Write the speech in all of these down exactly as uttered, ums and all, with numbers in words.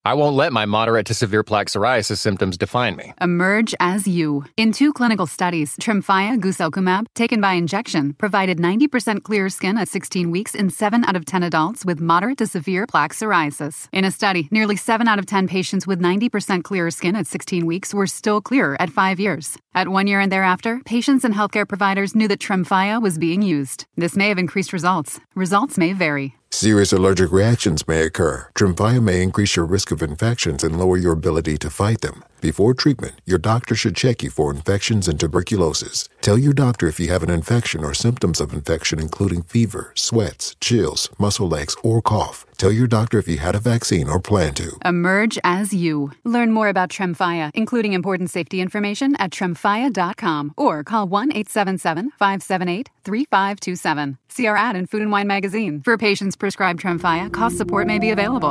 I won't let my moderate to severe plaque psoriasis symptoms define me. Emerge as you. In two clinical studies, Tremfya guselkumab, taken by injection, provided ninety percent clearer skin at sixteen weeks in seven out of ten adults with moderate to severe plaque psoriasis. In a study, nearly seven out of ten patients with ninety percent clearer skin at sixteen weeks were still clearer at five years. At one year and thereafter, patients and healthcare providers knew that Tremfya was being used. This may have increased results. Results may vary. Serious allergic reactions may occur. Tremfya may increase your risk of infections and lower your ability to fight them. Before treatment, your doctor should check you for infections and tuberculosis. Tell your doctor if you have an infection or symptoms of infection, including fever, sweats, chills, muscle aches, or cough. Tell your doctor if you had a vaccine or plan to. Emerge as you. Learn more about Tremfya, including important safety information at tremfya dot com or call one eight seven seven, five seven eight, three five two seven. See our ad in Food and Wine magazine. For patients prescribed Tremfya, cost support may be available.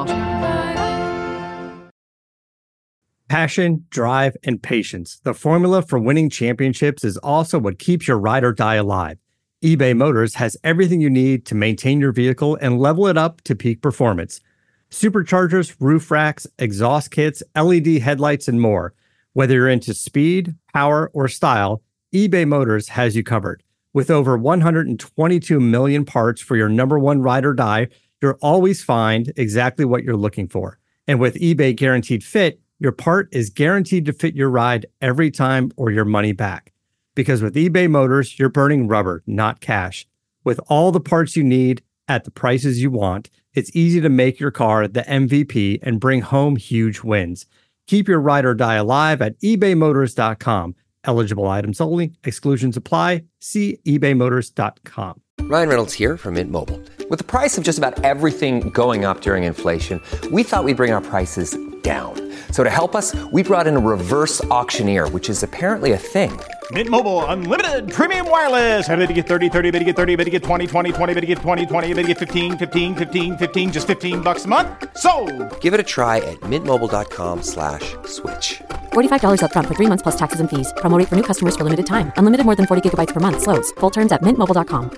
Passion, drive, and patience. The formula for winning championships is also what keeps your ride or die alive. eBay Motors has everything you need to maintain your vehicle and level it up to peak performance. Superchargers, roof racks, exhaust kits, L E D headlights, and more. Whether you're into speed, power, or style, eBay Motors has you covered. With over one hundred twenty-two million parts for your number one ride or die, you'll always find exactly what you're looking for. And with eBay Guaranteed Fit, your part is guaranteed to fit your ride every time or your money back. Because with eBay Motors, you're burning rubber, not cash. With all the parts you need at the prices you want, it's easy to make your car the M V P and bring home huge wins. Keep your ride or die alive at ebay motors dot com. Eligible items only. Exclusions apply. See ebay motors dot com. Ryan Reynolds here from Mint Mobile. With the price of just about everything going up during inflation, we thought we'd bring our prices down. So to help us, we brought in a reverse auctioneer, which is apparently a thing. Mint Mobile Unlimited Premium Wireless. How to get thirty, thirty, how to get thirty, how to get twenty, twenty, twenty, how to get twenty, twenty, how to get fifteen, fifteen, fifteen, fifteen, just fifteen bucks a month? Sold! Give it a try at mintmobile.com slash switch. forty-five dollars up front for three months plus taxes and fees. Promo rate for new customers for limited time. Unlimited more than forty gigabytes per month. Slows full terms at mint mobile dot com.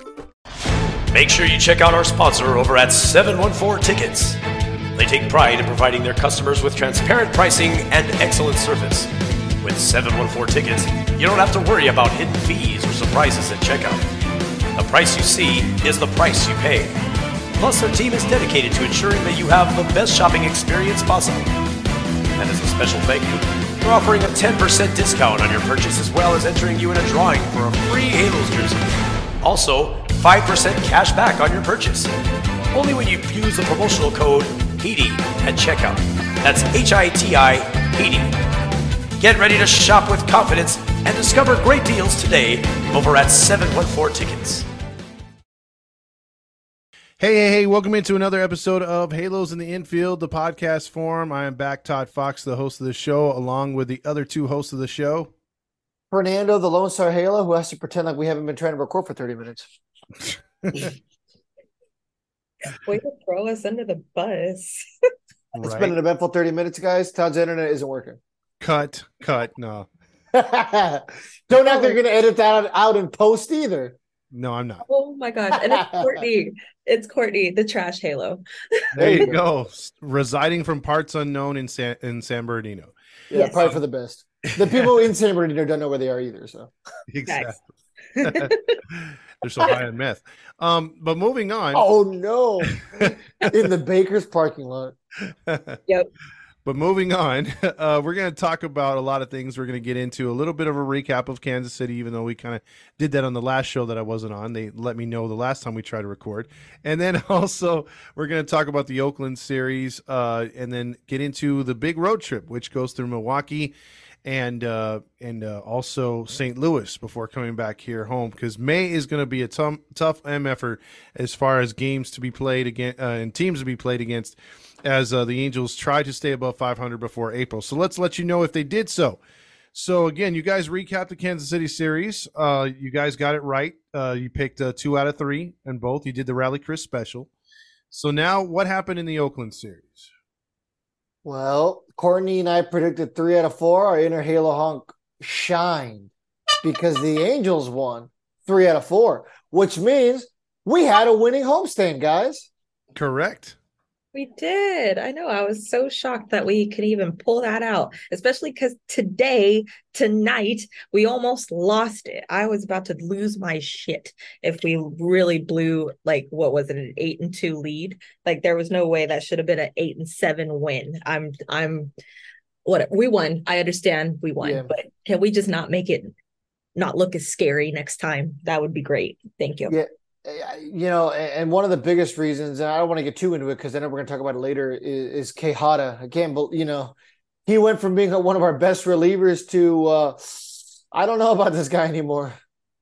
Make sure you check out our sponsor over at seven one four Tickets. They take pride in providing their customers with transparent pricing and excellent service. With seven one four Tickets, you don't have to worry about hidden fees or surprises at checkout. The price you see is the price you pay. Plus, their team is dedicated to ensuring that you have the best shopping experience possible. And as a special thank you, they're offering a ten percent discount on your purchase as well as entering you in a drawing for a free Halos jersey. Also, five percent cash back on your purchase. Only when you use the promotional code Heidi at checkout. That's H I T I, Heidi. Get ready to shop with confidence and discover great deals today over at seven one four Tickets. Hey, hey, hey, welcome into another episode of Halos in the Infield, the podcast form. I am back, Todd Fox, the host of the show, along with the other two hosts of the show. Fernando, the Lone Star Halo, who has to pretend like we haven't been trying to record for thirty minutes. Way to throw us under the bus. It's right. Been an eventful thirty minutes, guys. Todd's internet isn't working. Cut, cut, no. Don't act like you're going to edit that out in post either. No, I'm not. Oh my gosh. And it's Courtney. It's Courtney, the trash Halo. There you go. Residing from parts unknown in San, in San Bernardino. Yeah, yes. Probably for the best. The people in San Bernardino don't know where they are either. So exactly. They're so high on meth. Um, but moving on. Oh no! In the Baker's parking lot. Yep. But moving on, uh, we're going to talk about a lot of things. We're going to get into a little bit of a recap of Kansas City, even though we kind of did that on the last show that I wasn't on. They let me know the last time we tried to record. And then also we're going to talk about the Oakland series uh, and then get into the big road trip, which goes through Milwaukee and uh, and uh, also Saint Louis before coming back here home, because May is going to be a t- tough M effort as far as games to be played against uh, and teams to be played against, as uh, the Angels try to stay above five hundred before April. So let's let you know if they did so. So again, you guys recapped the Kansas City series. Uh, you guys got it right. Uh, you picked uh, two out of three and both. You did the Rally Chris special. So now what happened in the Oakland series? Well, Courtney and I predicted three out of four. Our inner Halo honk shined because the Angels won three out of four, which means we had a winning homestand, guys. Correct. We did. I know. I was so shocked that we could even pull that out, especially because today, tonight, we almost lost it. I was about to lose my shit if we really blew, like, what was it, an eight and two lead? Like, there was no way that should have been an eight and seven win. I'm, I'm, what we won. I understand we won, yeah. But can we just not make it not look as scary next time? That would be great. Thank you. Yeah. You know, and one of the biggest reasons, and I don't want to get too into it because I know we're going to talk about it later, is, is Quijada. I can't believe, you know, he went from being one of our best relievers to, uh, I don't know about this guy anymore.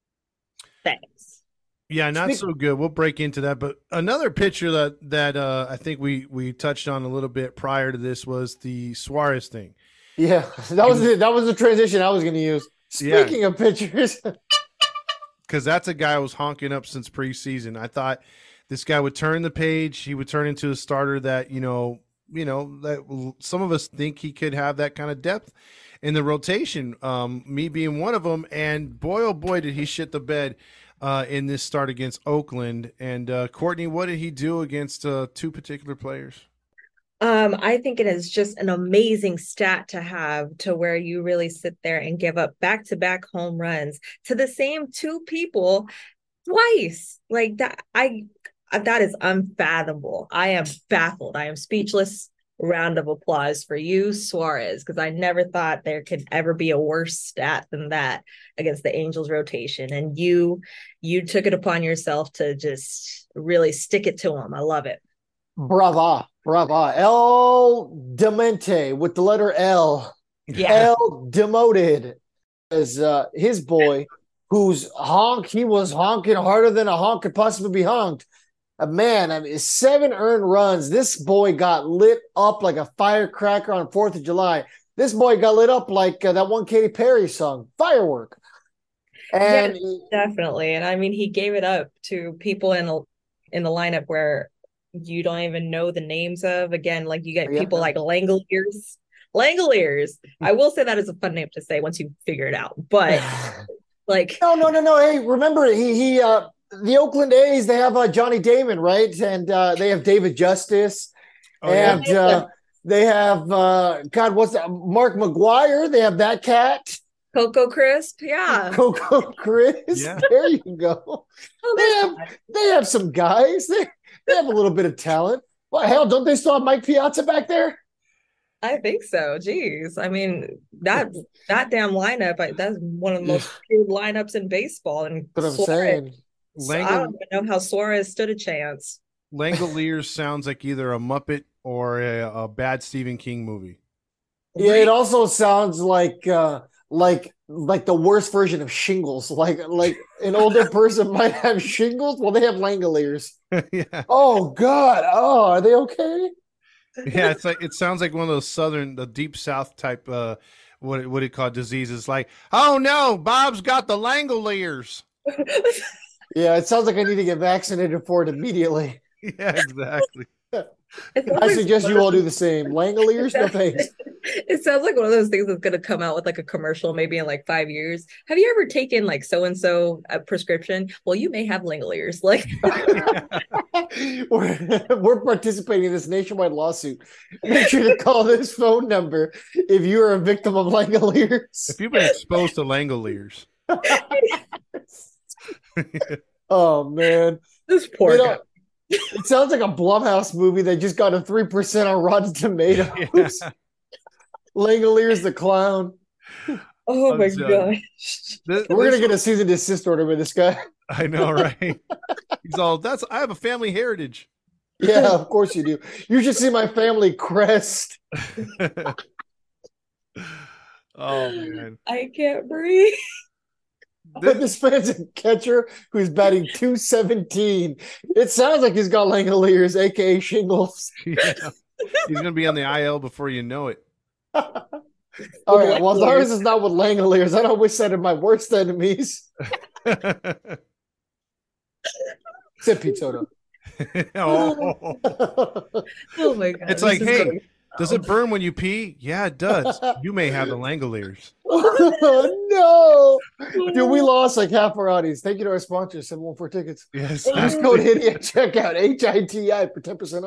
Thanks. Yeah, not Speak- so good. We'll break into that. But another pitcher that that uh, I think we we touched on a little bit prior to this was the Suarez thing. Yeah, that was the, that was the transition I was going to use. Speaking yeah. of pitchers. Because that's a guy I was honking up since preseason. I thought this guy would turn the page. He would turn into a starter that, you know, you know, that some of us think he could have that kind of depth in the rotation, um, me being one of them. And boy, oh boy, did he shit the bed uh, in this start against Oakland. And uh, Courtney, what did he do against uh, two particular players? Um, I think it is just an amazing stat to have to where you really sit there and give up back-to-back home runs to the same two people twice. Like that, I that is unfathomable. I am baffled. I am speechless. Round of applause for you, Suarez, because I never thought there could ever be a worse stat than that against the Angels rotation. And you, you took it upon yourself to just really stick it to him. I love it. Brava. Brava. El Demente with the letter L. Yeah. El Demoted is uh, his boy, who's honk. He was honking harder than a honk could possibly be honked. Uh, man, I mean, seven earned runs. This boy got lit up like a firecracker on fourth of July. This boy got lit up like uh, that one Katy Perry song, Firework. And yes, definitely. And I mean, he gave it up to people in a, in the lineup where you don't even know the names of. Again, like you get people yeah. like Langoliers. Langoliers. I will say that is a fun name to say once you figure it out. But like no, no, no, no. Hey, remember he he uh the Oakland A's, they have uh, Johnny Damon, right? And uh they have David Justice. Oh, and yeah. uh they have uh God, what's that? Mark McGuire. They have that cat. Coco Crisp, yeah. Coco Crisp. Yeah. There you go. Oh, they have they have some guys. They They have a little bit of talent. Well, hell, don't they still have Mike Piazza back there? I think so. Jeez. I mean, that that damn lineup, I, that's one of the most feared lineups in baseball. And what I'm saying. So Langle- I don't even know how Suarez stood a chance. Langoliers sounds like either a Muppet or a, a bad Stephen King movie. Yeah, it also sounds like uh, like like the worst version of shingles. Like like an older person might have shingles. Well, they have Langoliers. Yeah. Oh God. Oh, are they okay? Yeah, it's like it sounds like one of those southern, the deep south type. Uh, what what do you call diseases? Like, oh no, Bob's got the Langoliers. Yeah, it sounds like I need to get vaccinated for it immediately. Yeah, exactly. I suggest you all do the same. Langoliers, no thanks. It sounds like one of those things that's going to come out with like a commercial maybe in like five years. Have you ever taken like so-and-so a prescription? Well, you may have Langoliers. Like we're, we're participating in this nationwide lawsuit. Make sure to call this phone number if you are a victim of Langoliers. If you've been exposed to Langoliers. Oh, man. This poor you know, guy. It sounds like a Blumhouse movie that just got a three percent on Rotten Tomatoes. Yeah. Langoliers the clown. Oh my gosh. This, We're going to get a cease and desist order with this guy. I know, right? He's all, that's, I have a family heritage. Yeah, of course you do. You should see my family crest. Oh, man. I can't breathe. But this man's a catcher who's batting two seventeen. It sounds like he's got Langoliers, a k a shingles. Yeah. He's going to be on the I L before you know it. All right. Well, as long as it's not with Langoliers, I don't wish that in my worst enemies. Sip Pete Soto. Oh. Oh my God. It's like, hey, going... does it burn when you pee? Yeah, it does. You may have the Langoliers. Oh, no. Dude, we lost like half our audience. Thank you to our sponsor, seven one four Tickets. Yes. Use code HITI at checkout, H I T I, for ten percent off.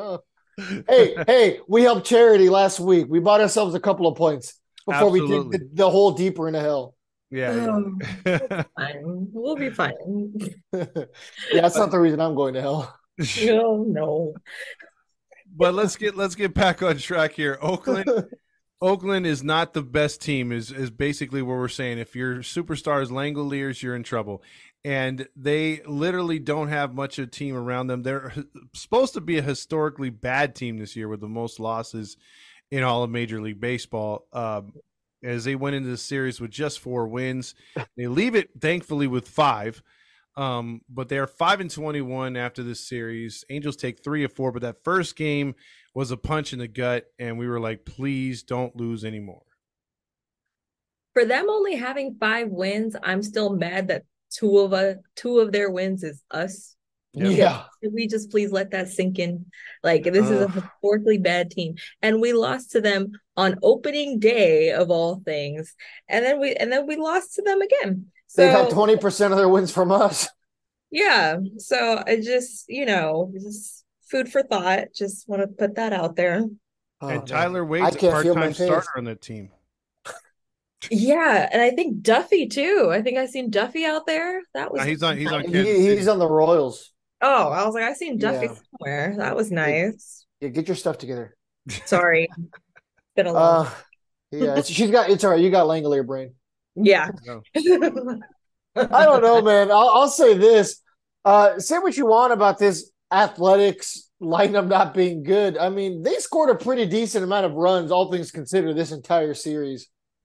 hey, hey, we helped charity last week. We bought ourselves a couple of points before Absolutely. we dig the, the hole deeper into hell. Yeah, yeah. Um, we'll, fine. we'll be fine. Yeah, that's not the reason I'm going to hell. No, no. But let's get let's get back on track here. Oakland, Oakland is not the best team. Is is basically what we're saying. If your superstar is Langoliers, you're in trouble. And they literally don't have much of a team around them. They're supposed to be a historically bad team this year with the most losses in all of Major League Baseball. Um, as they went into the series with just four wins, they leave it thankfully with five. Um, but they are five and twenty-one after this series. Angels take three of four, but that first game was a punch in the gut, and we were like, please don't lose anymore. For them only having five wins, I'm still mad that two of a two of their wins is us. Yep. Yeah. Can we just please let that sink in? Like, this uh, is a historically bad team. And we lost to them on opening day of all things. And then we and then we lost to them again. So they got twenty percent of their wins from us. Yeah. So I just, you know, just food for thought. Just want to put that out there. Oh, and Tyler Wade's a part-time starter on that team. Yeah, and I think Duffy too. I think I seen Duffy out there. That was no, he's on he's on he, he's on the Royals. Oh, I was like, I seen Duffy yeah. somewhere. That was nice. Yeah, get your stuff together. Sorry. Been a long uh, yeah, it's, she's got it's all right. You got Langolier brain. Yeah. No. I don't know, man. I'll, I'll say this. Uh, say what you want about this Athletics lineup not being good. I mean, they scored a pretty decent amount of runs, all things considered, this entire series.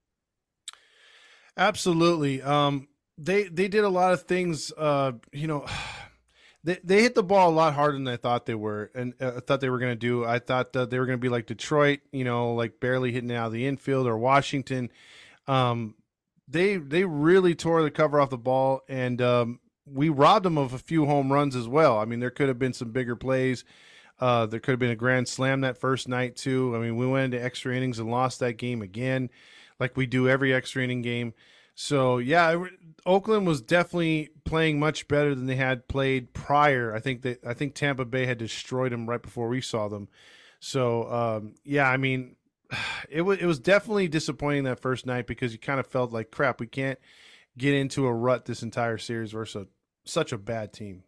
Absolutely. Um, they they did a lot of things. Uh, you know, they they hit the ball a lot harder than I thought they were, and uh, I thought they were going to do. I thought that they were going to be like Detroit, you know, like barely hitting it out of the infield, or Washington. Um, they they really tore the cover off the ball, and um, we robbed them of a few home runs as well. I mean, there could have been some bigger plays. Uh, there could have been a grand slam that first night too. I mean, we went into extra innings and lost that game again, like we do every extra inning game. So yeah, Oakland was definitely playing much better than they had played prior. I think that I think Tampa Bay had destroyed them right before we saw them. So um, yeah, I mean, it was it was definitely disappointing that first night because you kind of felt like crap. We can't get into a rut this entire series versus a, such a bad team.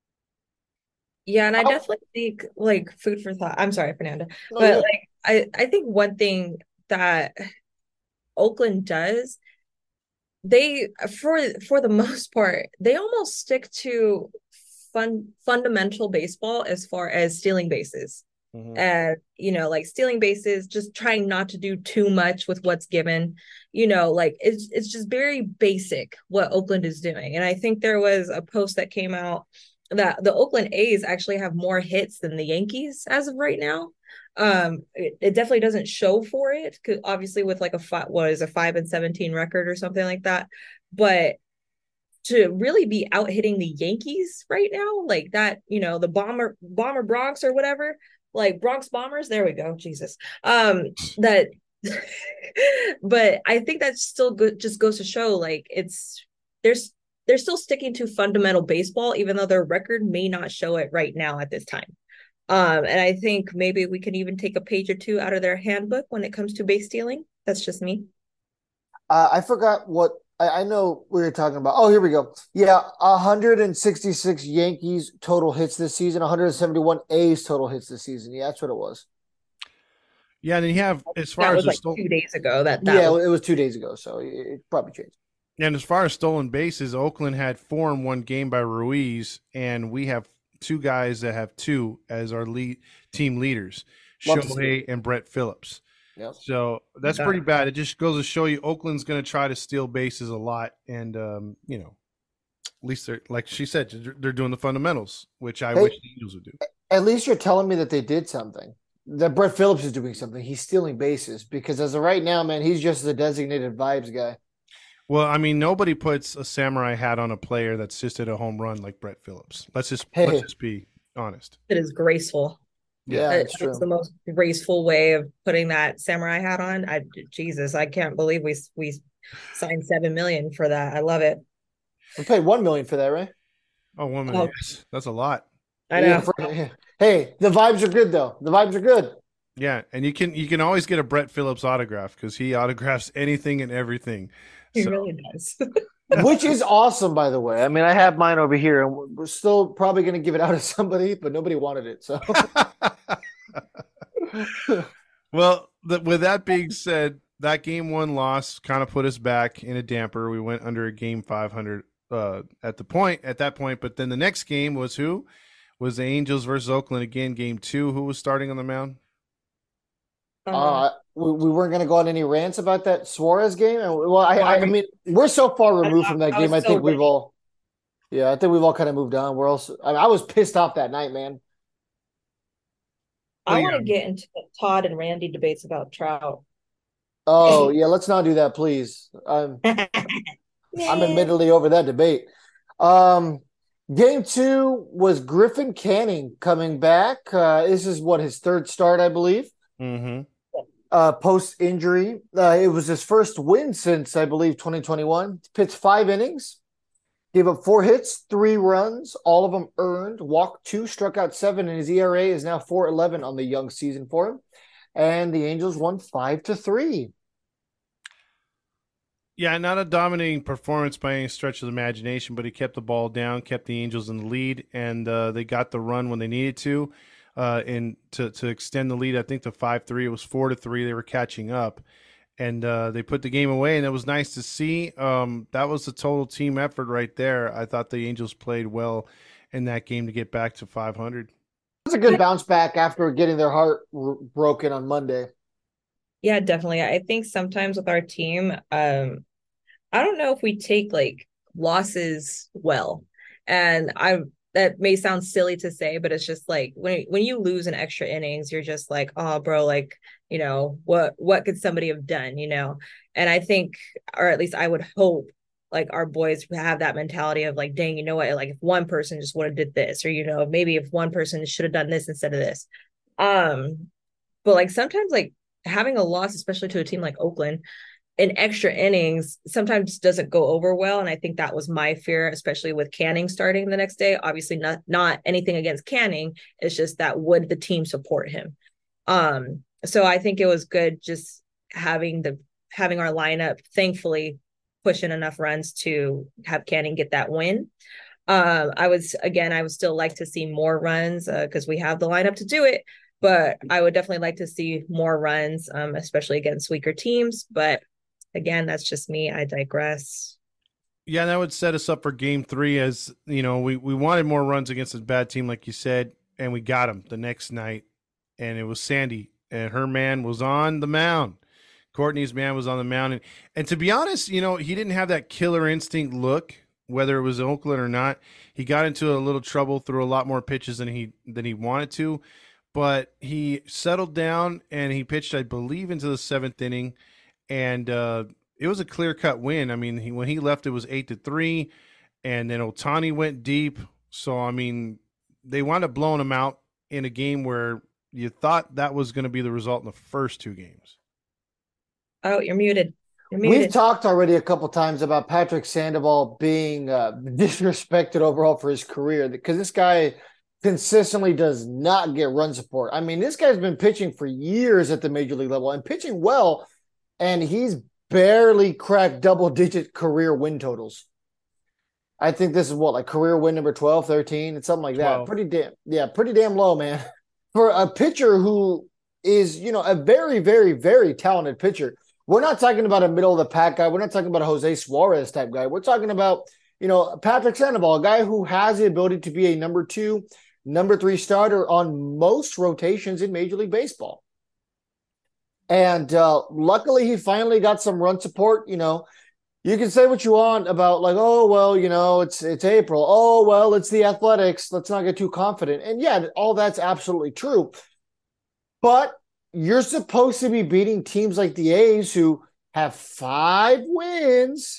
Yeah, and I definitely think like food for thought. I'm sorry, Fernanda, but oh, yeah. like I I think one thing that Oakland does. They, for for the most part, they almost stick to fun fundamental baseball as far as stealing bases. Mm-hmm. And, you know, like stealing bases, just trying not to do too much with what's given, you know, like it's it's just very basic what Oakland is doing. And I think there was a post that came out that the Oakland A's actually have more hits than the Yankees as of right now. Um, it, it definitely doesn't show for it, because obviously with like a five, what is a five and seventeen record or something like that. But to really be out hitting the Yankees right now, like that, you know, the bomber bomber Bronx or whatever, like Bronx Bombers. There we go. Jesus. Um, that. But I think that still good. Just goes to show, like it's there's they're still sticking to fundamental baseball, even though their record may not show it right now at this time. Um, and I think maybe we can even take a page or two out of their handbook when it comes to base stealing. That's just me. Uh, I forgot what I, I know we were talking about. Oh, here we go. Yeah, one hundred sixty-six Yankees total hits this season, one hundred seventy-one A's total hits this season. Yeah, that's what it was. Yeah, and then you have as far that as was like stole- two days ago. That, that yeah, was- it was two days ago, so it, it probably changed. And as far as stolen bases, Oakland had four in one game by Ruiz, and we have two guys that have two as our lead team leaders, Love Shohei and Brett Phillips. Yep. So that's pretty bad. It just goes to show you Oakland's going to try to steal bases a lot. And, um, you know, at least they're, like she said, they're doing the fundamentals, which I hey, wish the Angels would do. At least you're telling me that they did something, that Brett Phillips is doing something. He's stealing bases, because as of right now, man, he's just the designated vibes guy. Well, I mean, nobody puts a samurai hat on a player that's just hit a home run like Brett Phillips. Let's just hey. let's just be honest. It is graceful. Yeah, it's true. The most graceful way of putting that samurai hat on. I Jesus, I can't believe we we signed seven million for that. I love it. We paid one million for that, right? Oh, one million. Oh. Yes. That's a lot. I know. Yeah, for, Hey, the vibes are good though. The vibes are good. Yeah, and you can you can always get a Brett Phillips autograph because he autographs anything and everything. He So- really does. Which is awesome, by the way. I mean, I have mine over here, and we're still probably going to give it out to somebody, but nobody wanted it. So, well, the, with that being said, that game one loss kind of put us back in a damper. We went under a game five hundred uh, at the point at that point, but then the next game was who? Was the Angels versus Oakland again? Game two. Who was starting on the mound? uh, we, we weren't going to go on any rants about that Suarez game. And well, I, I, I mean, we're so far removed from that I game. was I think so we've ready. all, yeah, I think we've all kind of moved on. We're also, I, I was pissed off that night, man. I Oh, want yeah. to get into the Todd and Randy debates about Trout. Oh yeah, let's not do that, please. I'm I'm admittedly over that debate. Um, game two was Griffin Canning coming back. Uh, this is what his third start, I believe. Mm-hmm. Uh, post injury, uh, it was his first win since I believe twenty twenty-one. Pitched five innings, gave up four hits, three runs, all of them earned. Walked two, struck out seven, and his E R A is now four eleven on the young season for him. And the Angels won five to three. Yeah, not a dominating performance by any stretch of the imagination, but he kept the ball down, kept the Angels in the lead, and uh, they got the run when they needed to, uh, and to to extend the lead. I think to five three. It was four to three. They were catching up, and uh, they put the game away, and it was nice to see. Um, that was a total team effort right there. I thought the Angels played well in that game to get back to five hundred. It's a good bounce back after getting their heart r- broken on Monday. Yeah, definitely. I think sometimes with our team, um, I don't know if we take like losses well. And I that may sound silly to say, but it's just like when when you lose an extra innings, you're just like, oh, bro, like, you know, what what could somebody have done, you know? And I think, or at least I would hope, like our boys have that mentality of like, dang, you know what? Like if one person just would have did this, or you know, maybe if one person should have done this instead of this. Um, but like sometimes like having a loss, especially to a team like Oakland, in extra innings sometimes doesn't go over well. And I think that was my fear, especially with Canning starting the next day. Obviously not not anything against Canning. It's just that would the team support him? Um, so I think it was good just having the having our lineup, thankfully, push in enough runs to have Canning get that win. Um, I was again, I would still like to see more runs because uh, we have the lineup to do it. But I would definitely like to see more runs, um, especially against weaker teams. But again, that's just me. I digress. Yeah, that would set us up for game three as, you know, we, we wanted more runs against a bad team, like you said, and we got them the next night. And it was Sandy, and her man was on the mound. Courtney's man was on the mound. And, and to be honest, you know, he didn't have that killer instinct look, whether it was Oakland or not. He got into a little trouble, threw a lot more pitches than he than he wanted to. But he settled down, and he pitched, I believe, into the seventh inning. And uh, it was a clear-cut win. I mean, he, when he left, it was eight to three, and then Ohtani went deep. So, I mean, they wound up blowing him out in a game where you thought that was going to be the result in the first two games. Oh, you're muted. You're muted. We've talked already a couple times about Patrick Sandoval being uh, disrespected overall for his career because this guy consistently does not get run support. I mean, this guy's been pitching for years at the major league level and pitching well, and he's barely cracked double-digit career win totals. I think this is what, like career win number twelve, thirteen, it's something like that. twelve. Pretty damn, yeah, pretty damn low, man. For a pitcher who is, you know, a very, very, very talented pitcher. We're not talking about a middle of the pack guy. We're not talking about a Jose Suarez type guy. We're talking about, you know, Patrick Sandoval, a guy who has the ability to be a number two, number three starter on most rotations in Major League Baseball. And uh, luckily, he finally got some run support. You know, you can say what you want about like, oh, well, you know, it's it's April. Oh, well, it's the Athletics. Let's not get too confident. And yeah, all that's absolutely true. But you're supposed to be beating teams like the A's who have five wins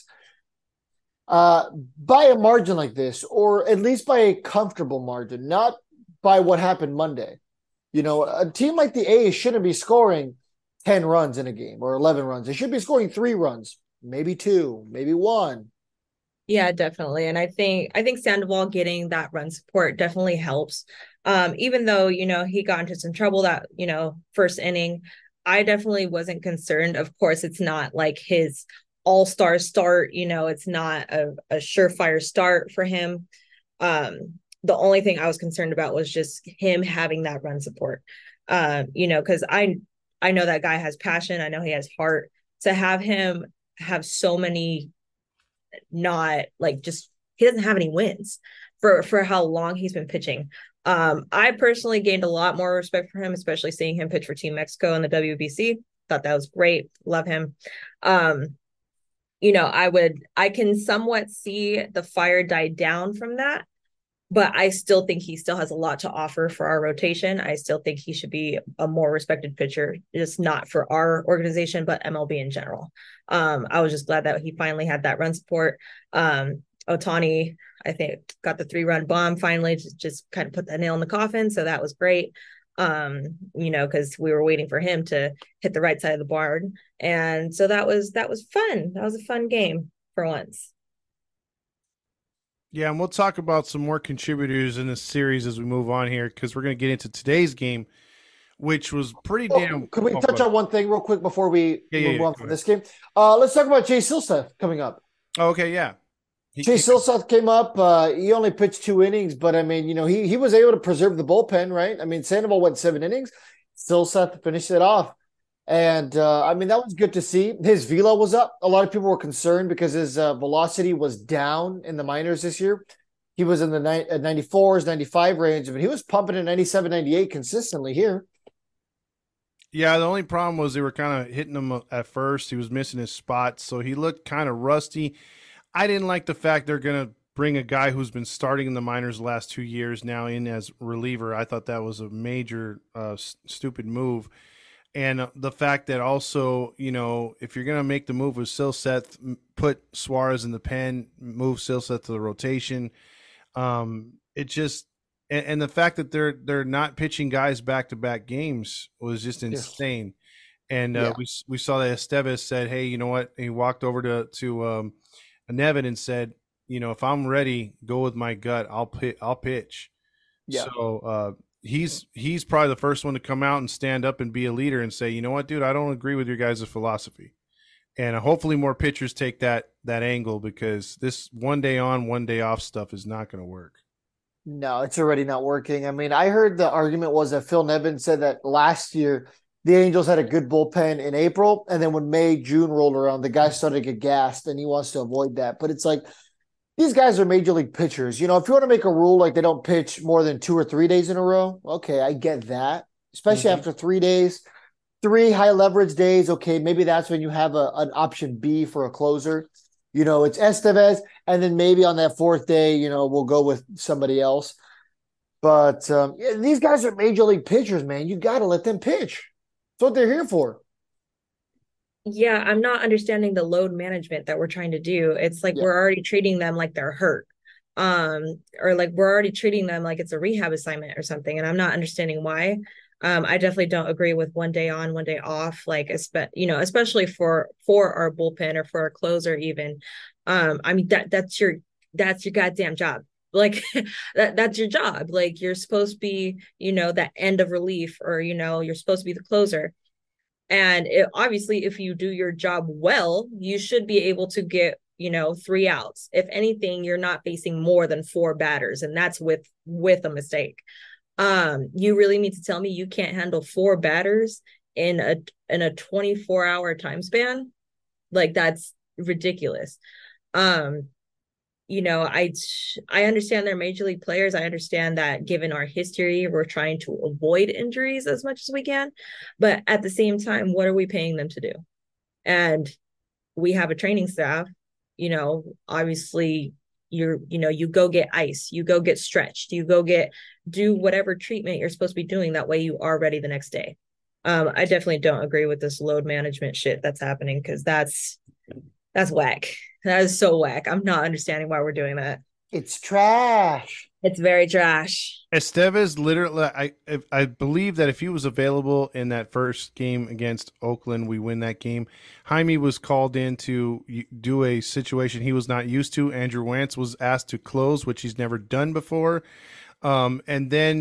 uh, by a margin like this, or at least by a comfortable margin, not by what happened Monday. You know, a team like the A's shouldn't be scoring ten runs in a game or eleven runs. They should be scoring three runs, maybe two, maybe one. Yeah, definitely. And I think I think Sandoval getting that run support definitely helps. Um, even though, you know, he got into some trouble that, you know, first inning, I definitely wasn't concerned. Of course, it's not like his all-star start, you know, it's not a, a surefire start for him. Um, the only thing I was concerned about was just him having that run support. Uh, you know, because I I know that guy has passion. I know he has heart. To have him have so many not like just he doesn't have any wins for for how long he's been pitching. Um, I personally gained a lot more respect for him, especially seeing him pitch for Team Mexico in the W B C. Thought that was great. Love him. Um, you know, I would I can somewhat see the fire die down from that, but I still think he still has a lot to offer for our rotation. I still think he should be a more respected pitcher, just not for our organization, but M L B in general. Um, I was just glad that he finally had that run support. Um, Ohtani, I think, got the three-run bomb finally, just, just kind of put that nail in the coffin. So that was great, um, you know, because we were waiting for him to hit the right side of the barn. And so that was that was fun. That was a fun game for once. Yeah, and we'll talk about some more contributors in this series as we move on here, because we're going to get into today's game, which was pretty oh, damn. Could we oh, touch on one thing real quick before we yeah, yeah, move yeah, on from this game? Uh, let's talk about Chase Silseth coming up. Oh, okay, yeah. He Chase came- Silseth came up. Uh, he only pitched two innings, but I mean, you know, he he was able to preserve the bullpen, right? I mean, Sandoval went seven innings. Silseth finished it off. And, uh, I mean, that was good to see. His velo was up. A lot of people were concerned because his uh, velocity was down in the minors this year. He was in the ni- at ninety-fours, ninety-five range, but he was pumping at ninety-seven, ninety-eight consistently here. Yeah, the only problem was they were kind of hitting him at first. He was missing his spots, so he looked kind of rusty. I didn't like the fact they're going to bring a guy who's been starting in the minors the last two years now in as reliever. I thought that was a major uh, s- stupid move. And uh, the fact that also, you know, if you're going to make the move with Silseth, m- put Suarez in the pen, move Silseth to the rotation. Um, it just and, and the fact that they're they're not pitching guys back to back games was just insane. Yes. And uh, yeah. we we saw that Estevez said, "Hey, you know what?" He walked over to to um, Nevin and said, "You know, if I'm ready, go with my gut. I'll pit, I'll pitch." Yeah. So uh, he's he's probably the first one to come out and stand up and be a leader and say, "You know what, dude? I don't agree with your guys' philosophy." And hopefully more pitchers take that that angle, because this one day on, one day off stuff is not going to work. No, it's already not working. I mean, I heard the argument was that Phil Nevin said that last year the Angels had a good bullpen in April, and then when May, June rolled around, the guys started to get gassed, and he wants to avoid that. But it's like, these guys are major league pitchers. You know, if you want to make a rule like they don't pitch more than two or three days in a row, okay, I get that, especially mm-hmm. after three days. Three high leverage days, okay, maybe that's when you have a, an option B for a closer. You know, it's Estevez, and then maybe on that fourth day, you know, we'll go with somebody else. But um, yeah, these guys are major league pitchers, man. You got to let them pitch. That's what they're here for. Yeah, I'm not understanding the load management that we're trying to do. It's like yeah. we're already treating them like they're hurt. Um, or like we're already treating them like it's a rehab assignment or something, and I'm not understanding why. Um, I definitely don't agree with one day on, one day off, like, you know, especially for, for our bullpen or for our closer even. Um, I mean, that that's your, that's your goddamn job. Like that, that's your job. Like you're supposed to be, you know, that end of relief, or, you know, you're supposed to be the closer. And it, obviously if you do your job well, you should be able to get, you know, three outs. If anything, you're not facing more than four batters, and that's with, with a mistake. Um, you really need to tell me you can't handle four batters in a in a twenty-four hour time span? Like, that's ridiculous. Um, you know, I I understand they're major league players. I understand that given our history, we're trying to avoid injuries as much as we can. But at the same time, what are we paying them to do? And we have a training staff, you know, obviously you're, you know, you go get ice, you go get stretched, you go get, do whatever treatment you're supposed to be doing. That way you are ready the next day. Um, I definitely don't agree with this load management shit that's happening, because that's, that's whack. That is so whack. I'm not understanding why we're doing that. It's trash. It's very trash. Estevez literally, I I believe that if he was available in that first game against Oakland, we win that game. Jaime was called in to do a situation he was not used to. Andrew Wentz was asked to close, which he's never done before. Um, and then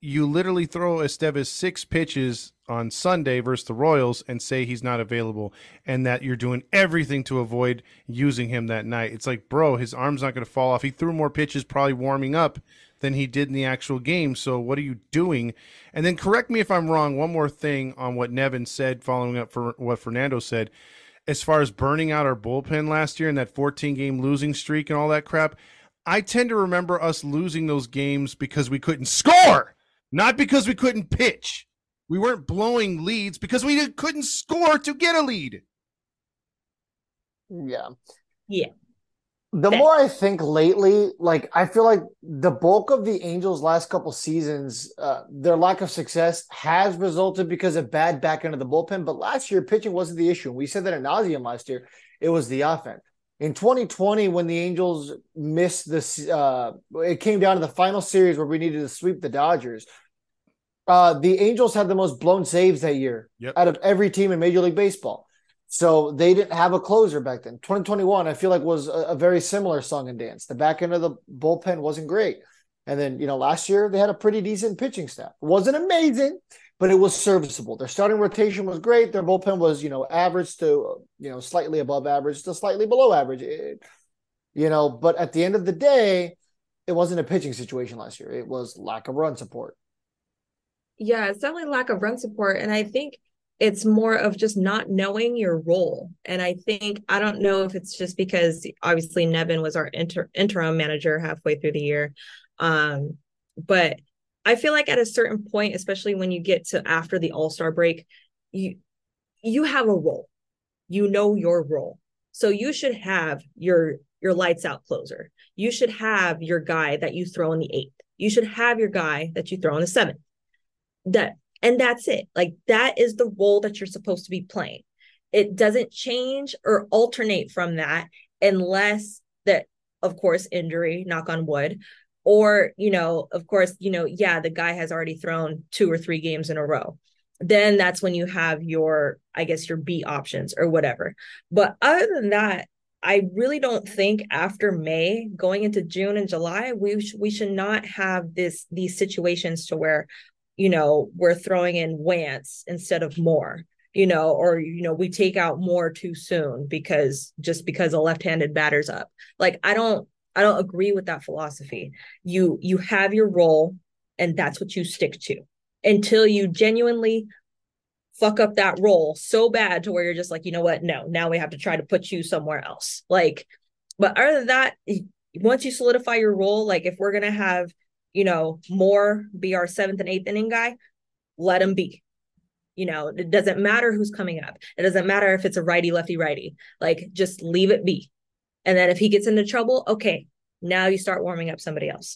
you literally throw Estevez six pitches on Sunday versus the Royals and say he's not available and that you're doing everything to avoid using him that night. It's like, bro, his arm's not going to fall off. He threw more pitches probably warming up than he did in the actual game. So what are you doing? And then correct me if I'm wrong. One more thing on what Nevin said, following up for what Fernando said, as far as burning out our bullpen last year and that fourteen game losing streak and all that crap. I tend to remember us losing those games because we couldn't score. Not because we couldn't pitch. We weren't blowing leads because we couldn't score to get a lead. Yeah. Yeah. The That- more I think lately, like I feel like the bulk of the Angels' last couple seasons, uh, their lack of success has resulted because of bad back end of the bullpen. But last year, pitching wasn't the issue. We said that at nauseum last year. It was the offense. In twenty twenty, when the Angels missed this, uh, it came down to the final series where we needed to sweep the Dodgers. Uh, the Angels had the most blown saves that year Yep. out of every team in Major League Baseball. So they didn't have a closer back then. twenty twenty-one, I feel like, was a, a very similar song and dance. The back end of the bullpen wasn't great. And then, you know, last year they had a pretty decent pitching staff. It wasn't amazing, but it was serviceable. Their starting rotation was great. Their bullpen was, you know, average to, you know, slightly above average to slightly below average. It, you know, but at the end of the day, it wasn't a pitching situation last year. It was lack of run support. Yeah, it's definitely lack of run support. And I think it's more of just not knowing your role. And I think, I don't know if it's just because obviously Nevin was our inter- interim manager halfway through the year. Um, but I feel like at a certain point, especially when you get to after the All-Star break, you you have a role. You know your role. So you should have your your lights out closer. You should have your guy that you throw in the eighth. You should have your guy that you throw in the seventh. That and that's it. Like that is the role that you're supposed to be playing. It doesn't change or alternate from that unless that, of course, injury, knock on wood, or, you know, of course, you know, yeah, the guy has already thrown two or three games in a row. Then that's when you have your, I guess, your B options or whatever. But other than that, I really don't think after May going into June and July, we sh- we should not have this these situations to where, you know, we're throwing in Wance instead of Moore, you know, or, you know, we take out Moore too soon because just because a left-handed batter's up. Like, I don't, I don't agree with that philosophy. You, you have your role and that's what you stick to until you genuinely fuck up that role so bad to where you're just like, you know what? No, now we have to try to put you somewhere else. Like, but other than that, once you solidify your role, like if we're going to have, you know, Moore be our seventh and eighth inning guy, let him be. You know, it doesn't matter who's coming up. It doesn't matter if it's a righty, lefty, righty. Like, just leave it be. And then if he gets into trouble, okay, now you start warming up somebody else.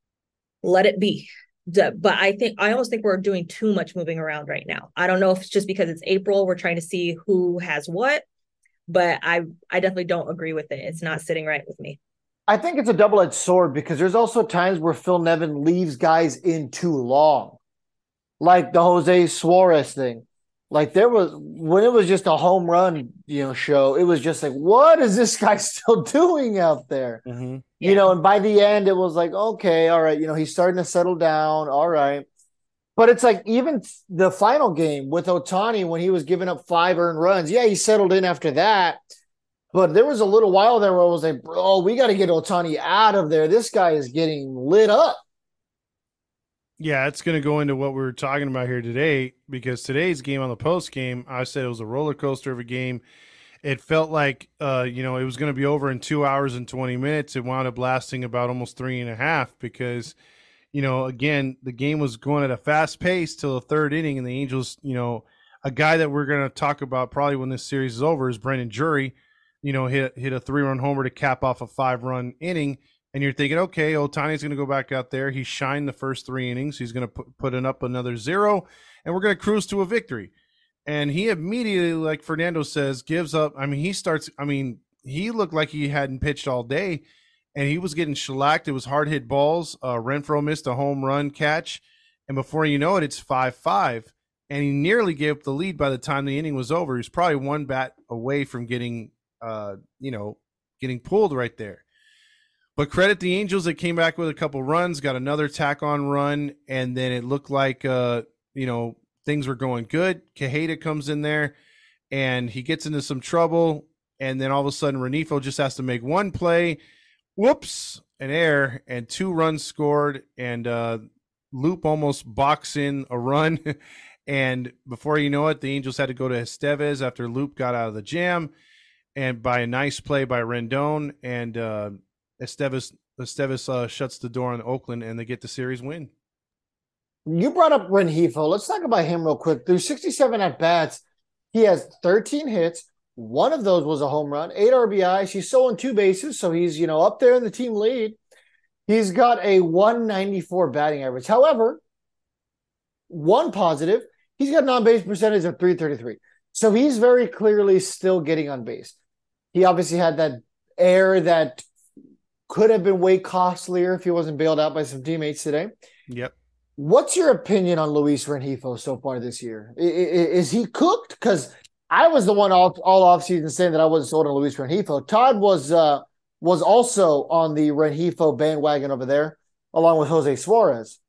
Let it be. But I think, I almost think we're doing too much moving around right now. I don't know if it's just because it's April, we're trying to see who has what, but I, I definitely don't agree with it. It's not sitting right with me. I think it's a double-edged sword because there's also times where Phil Nevin leaves guys in too long. Like the Jose Suarez thing. Like there was, when it was just a home run, you know, show, it was just like, what is this guy still doing out there? Mm-hmm. You know, and by the end, it was like, okay, all right, you know, he's starting to settle down. All right. But it's like even the final game with Ohtani when he was giving up five earned runs. Yeah, he settled in after that. But there was a little while there where I was like, bro, we got to get Ohtani out of there. This guy is getting lit up. Yeah, it's going to go into what we were talking about here today because today's game on the post game, I said it was a roller coaster of a game. It felt like, uh, you know, it was going to be over in two hours and twenty minutes. It wound up lasting about almost three and a half because, you know, again, the game was going at a fast pace till the third inning, and the Angels, you know, a guy that we're going to talk about probably when this series is over is Brendan Drury, you know, hit hit a three-run homer to cap off a five-run inning. And you're thinking, okay, Ohtani's going to go back out there. He shined the first three innings. He's going to put, put it up another zero, and we're going to cruise to a victory. And he immediately, like Fernando says, gives up. I mean, he starts – I mean, he looked like he hadn't pitched all day, and he was getting shellacked. It was hard-hit balls. Uh, Renfroe missed a home run catch, and before you know it, it's five five. And he nearly gave up the lead by the time the inning was over. He was probably one bat away from getting, uh, you know, getting pulled right there. But credit the Angels that came back with a couple runs, got another tack on run, and then it looked like uh, you know, things were going good. Quijada comes in there and he gets into some trouble, and then all of a sudden Renifo just has to make one play. Whoops, an error, and two runs scored, and uh, Loop almost boxed in a run. And before you know it, the Angels had to go to Estevez after Loop got out of the jam, and by a nice play by Rendon, and uh, Estevez, Estevez uh, shuts the door on Oakland, and they get the series win. You brought up Rengifo. Let's talk about him real quick. Through sixty-seven at-bats, he has thirteen hits. One of those was a home run, eight R B Is. He's stolen two bases, so he's, you know, up there in the team lead. He's got a one ninety-four batting average. However, one positive, he's got an on-base percentage of three thirty-three. So he's very clearly still getting on base. He obviously had that error that could have been way costlier if he wasn't bailed out by some teammates today. Yep. What's your opinion on Luis Rengifo so far this year? Is, is he cooked? Because I was the one all, all offseason saying that I wasn't sold on Luis Rengifo. Todd was uh, was also on the Rengifo bandwagon over there, along with Jose Suarez.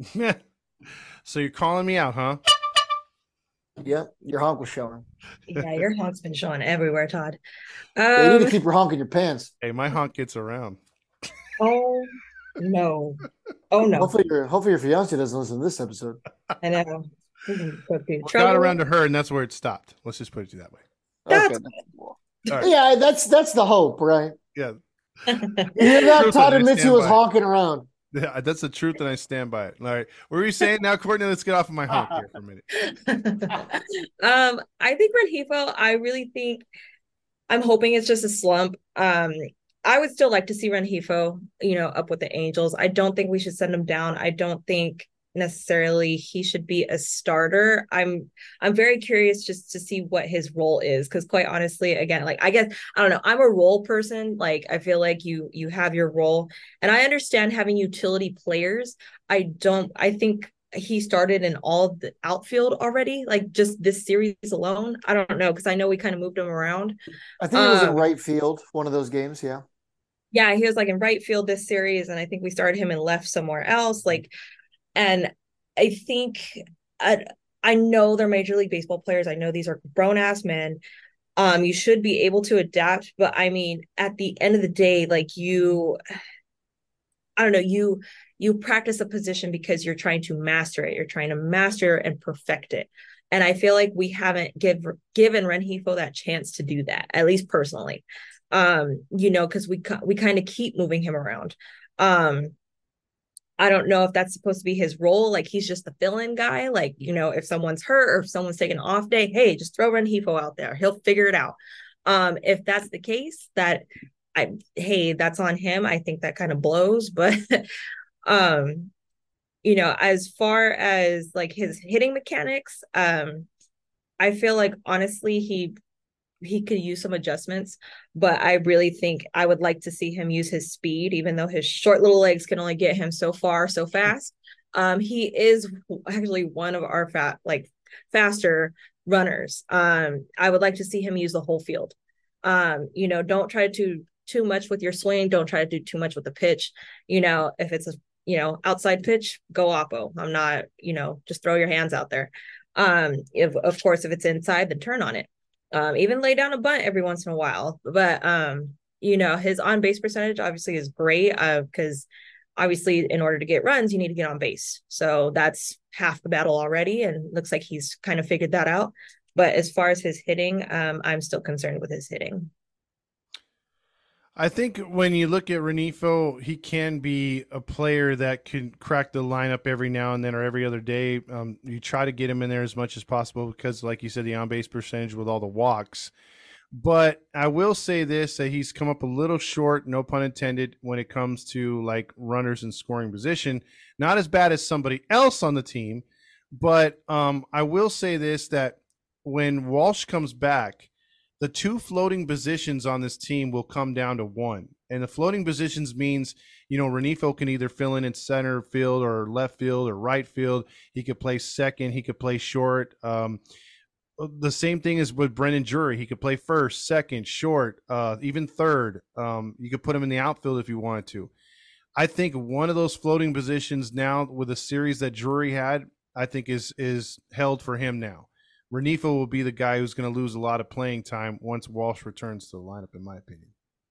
So you're calling me out, huh? Yeah, your honk was showing. Yeah, your honk's been showing everywhere, Todd. Um, yeah, you need to keep your honk in your pants. Hey, my honk gets around. Oh, no. Oh, no. Hopefully your, hopefully your fiance doesn't listen to this episode. I know. Well, got around to her, and that's where it stopped. Let's just put it that way. Okay. Right. Yeah, that's that's the hope, right? Yeah. You hear that? Todd admits he was honking around. Yeah, that's the truth, and I stand by it. All right. What were you saying now, Courtney? Let's get off of my honk here for a minute. um, I think Rengifo, I really think, I'm hoping it's just a slump. Um, I would still like to see Rengifo, you know, up with the Angels. I don't think we should send him down. I don't think necessarily he should be a starter. I'm I'm very curious just to see what his role is, because quite honestly, again, like I guess I don't know, I'm a role person. Like I feel like you you have your role, and I understand having utility players. I don't I think he started in all the outfield already, like just this series alone. I don't know, because I know we kind of moved him around. I think he was um, in right field one of those games. Yeah. Yeah, he was like in right field this series, and I think we started him in left somewhere else. Like, and I think I, I know they're Major League Baseball players. I know these are grown ass men. Um, you should be able to adapt, but I mean, at the end of the day, like you, I don't know, you you practice a position because you're trying to master it. You're trying to master and perfect it. And I feel like we haven't give, given Rengifo that chance to do that, at least personally. Um, you know, because we we kind of keep moving him around. Um, I don't know if that's supposed to be his role. Like he's just the fill-in guy. Like, you know, if someone's hurt or if someone's taking an off day, hey, just throw Rengifo out there. He'll figure it out. Um, if that's the case, that I hey, that's on him. I think that kind of blows. But um, you know, as far as like his hitting mechanics, um, I feel like honestly he he could use some adjustments, but I really think I would like to see him use his speed, even though his short little legs can only get him so far, so fast. Um, he is actually one of our fat, like faster runners. Um, I would like to see him use the whole field. Um, you know, don't try to do too much with your swing. Don't try to do too much with the pitch. You know, if it's a, you know, outside pitch, go oppo. I'm not, you know, just throw your hands out there. Um, if, of course, if it's inside, then turn on it. Um, even lay down a bunt every once in a while. But, um, you know, his on-base percentage obviously is great because uh, obviously in order to get runs, you need to get on base. So that's half the battle already, and looks like he's kind of figured that out. But as far as his hitting, um, I'm still concerned with his hitting. I think when you look at Rengifo, he can be a player that can crack the lineup every now and then or every other day. Um, you try to get him in there as much as possible because, like you said, the on-base percentage with all the walks. But I will say this, that he's come up a little short, no pun intended, when it comes to like runners in scoring position. Not as bad as somebody else on the team, but um, I will say this, that when Walsh comes back, the two floating positions on this team will come down to one. And the floating positions means, you know, Rengifo can either fill in in center field or left field or right field. He could play second. He could play short. Um, the same thing as with Brendan Drury. He could play first, second, short, uh, even third. Um, you could put him in the outfield if you wanted to. I think one of those floating positions now with the series that Drury had, I think is is held for him now. Renifo will be the guy who's going to lose a lot of playing time once Walsh returns to the lineup, in my opinion.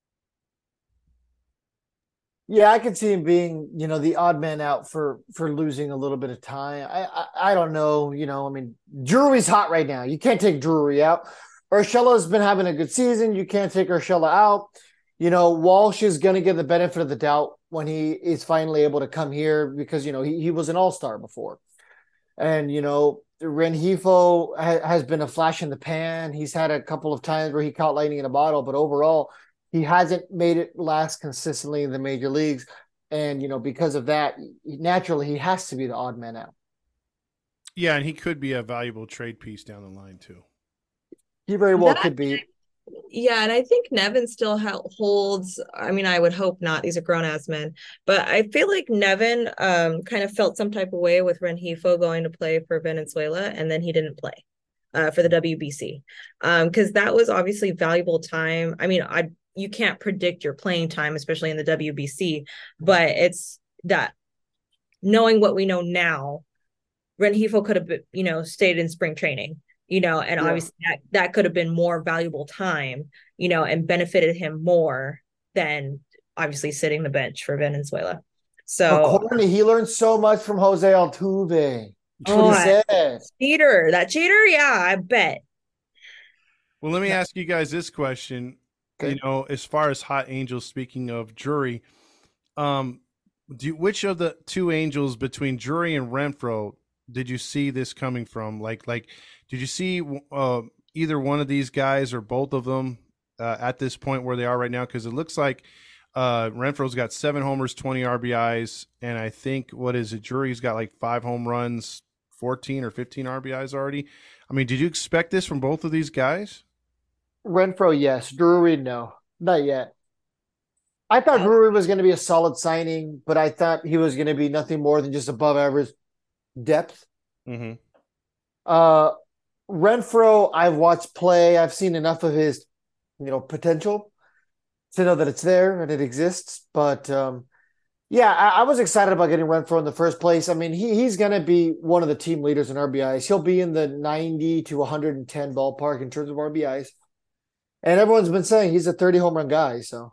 Yeah, I could see him being, you know, the odd man out for for losing a little bit of time. I I, I don't know, you know. I mean, Drury's hot right now. You can't take Drury out. Urshela's been having a good season. You can't take Urshela out. You know, Walsh is going to get the benefit of the doubt when he is finally able to come here because, you know, he, he was an all-star before. And, you know, Renifo ha- has been a flash in the pan. He's had a couple of times where he caught lightning in a bottle, but overall, he hasn't made it last consistently in the major leagues. And, you know, because of that, naturally, he has to be the odd man out. Yeah, and he could be a valuable trade piece down the line, too. He very well That- could be. Yeah, and I think Nevin still ha- holds. I mean, I would hope not. These are grown ass men, but I feel like Nevin um kind of felt some type of way with Renifo going to play for Venezuela, and then he didn't play uh, for the W B C um because that was obviously valuable time. I mean, I you can't predict your playing time, especially in the W B C, but it's that knowing what we know now, Renifo could have, you know, stayed in spring training. You know, and yeah. obviously that, that could have been more valuable time, you know, and benefited him more than obviously sitting the bench for Venezuela. So According, he learned so much from Jose Altuve. That's oh, what he said. Cheater, that cheater, yeah, I bet. Well, let me ask you guys this question. Okay. You know, as far as hot angels, speaking of Drury, um, do you, which of the two angels between Drury and Renfroe did you see this coming from? Like, like, did you see uh, either one of these guys or both of them uh, at this point where they are right now? Because it looks like uh, Renfroe's got seven homers, twenty R B Is, and I think what is it? Drury's got like five home runs, fourteen or fifteen R B Is already. I mean, did you expect this from both of these guys? Renfroe, yes. Drury, no, not yet. I thought Drury was going to be a solid signing, but I thought he was going to be nothing more than just above average depth. Mm-hmm. Uh, Renfroe, I've watched play. I've seen enough of his, you know, potential to know that it's there and it exists. But um, yeah, I, I was excited about getting Renfroe in the first place. I mean, he he's going to be one of the team leaders in R B Is. He'll be in the ninety to one hundred ten ballpark in terms of R B Is. And everyone's been saying he's a thirty home run guy. So,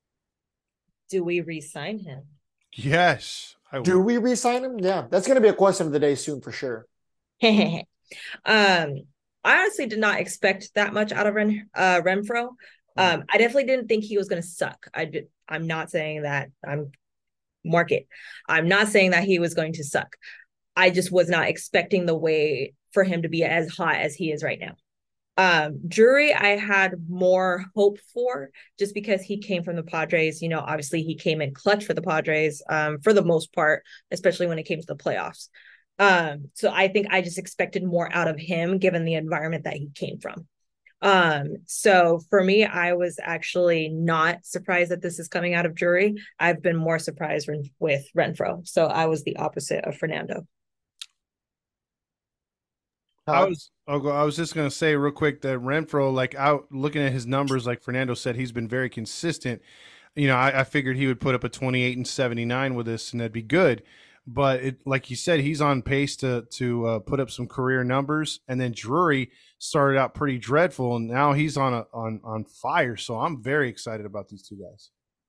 do we re-sign him? Yes. I do we re-sign him? Yeah, that's going to be a question of the day soon for sure. um, I honestly did not expect that much out of Ren, uh, Renfroe. Um, I definitely didn't think he was going to suck. I did. I'm not saying that. I'm mark it. I'm not saying that he was going to suck. I just was not expecting the way for him to be as hot as he is right now. Um, Drury, I had more hope for just because he came from the Padres. You know, obviously he came in clutch for the Padres um, for the most part, especially when it came to the playoffs. Um, so I think I just expected more out of him given the environment that he came from. Um, so for me, I was actually not surprised that this is coming out of Drury. I've been more surprised with Renfroe. So I was the opposite of Fernando. I was I was just gonna say real quick that Renfroe, like out looking at his numbers, like Fernando said, he's been very consistent. You know, I, I figured he would put up a twenty-eight and seventy-nine with this, and that'd be good. But it, like you said, he's on pace to to uh, put up some career numbers. And then Drury started out pretty dreadful, and now he's on a on on fire. So I'm very excited about these two guys.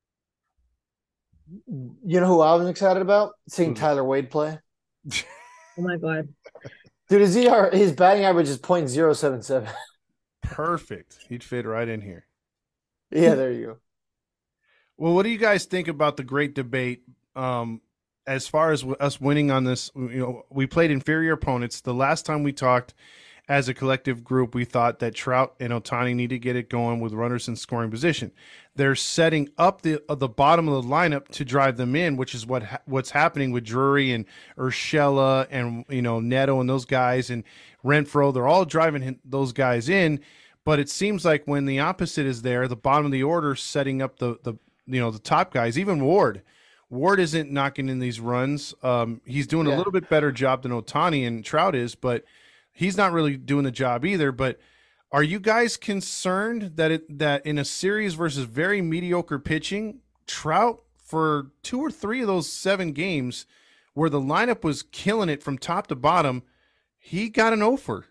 You know who I was excited about? Seeing Tyler Wade play. Oh my god. Dude, his E R, his batting average is point zero seven seven. Perfect. He'd fit right in here. Yeah, there you go. Well, what do you guys think about the great debate um, as far as us winning on this? You know, we played inferior opponents. The last time we talked as a collective group, we thought that Trout and Ohtani need to get it going with runners in scoring position. They're setting up the uh, the bottom of the lineup to drive them in, which is what ha- what's happening with Drury and Urshela and you know Neto and those guys and Renfroe. They're all driving him, those guys in, but it seems like when the opposite is there, the bottom of the order setting up the the you know the top guys. Even Ward, Ward isn't knocking in these runs. Um, he's doing yeah. a little bit better job than Ohtani and Trout is, but he's not really doing the job either. But are you guys concerned that it that in a series versus very mediocre pitching, Trout for two or three of those seven games where the lineup was killing it from top to bottom, he got an offer?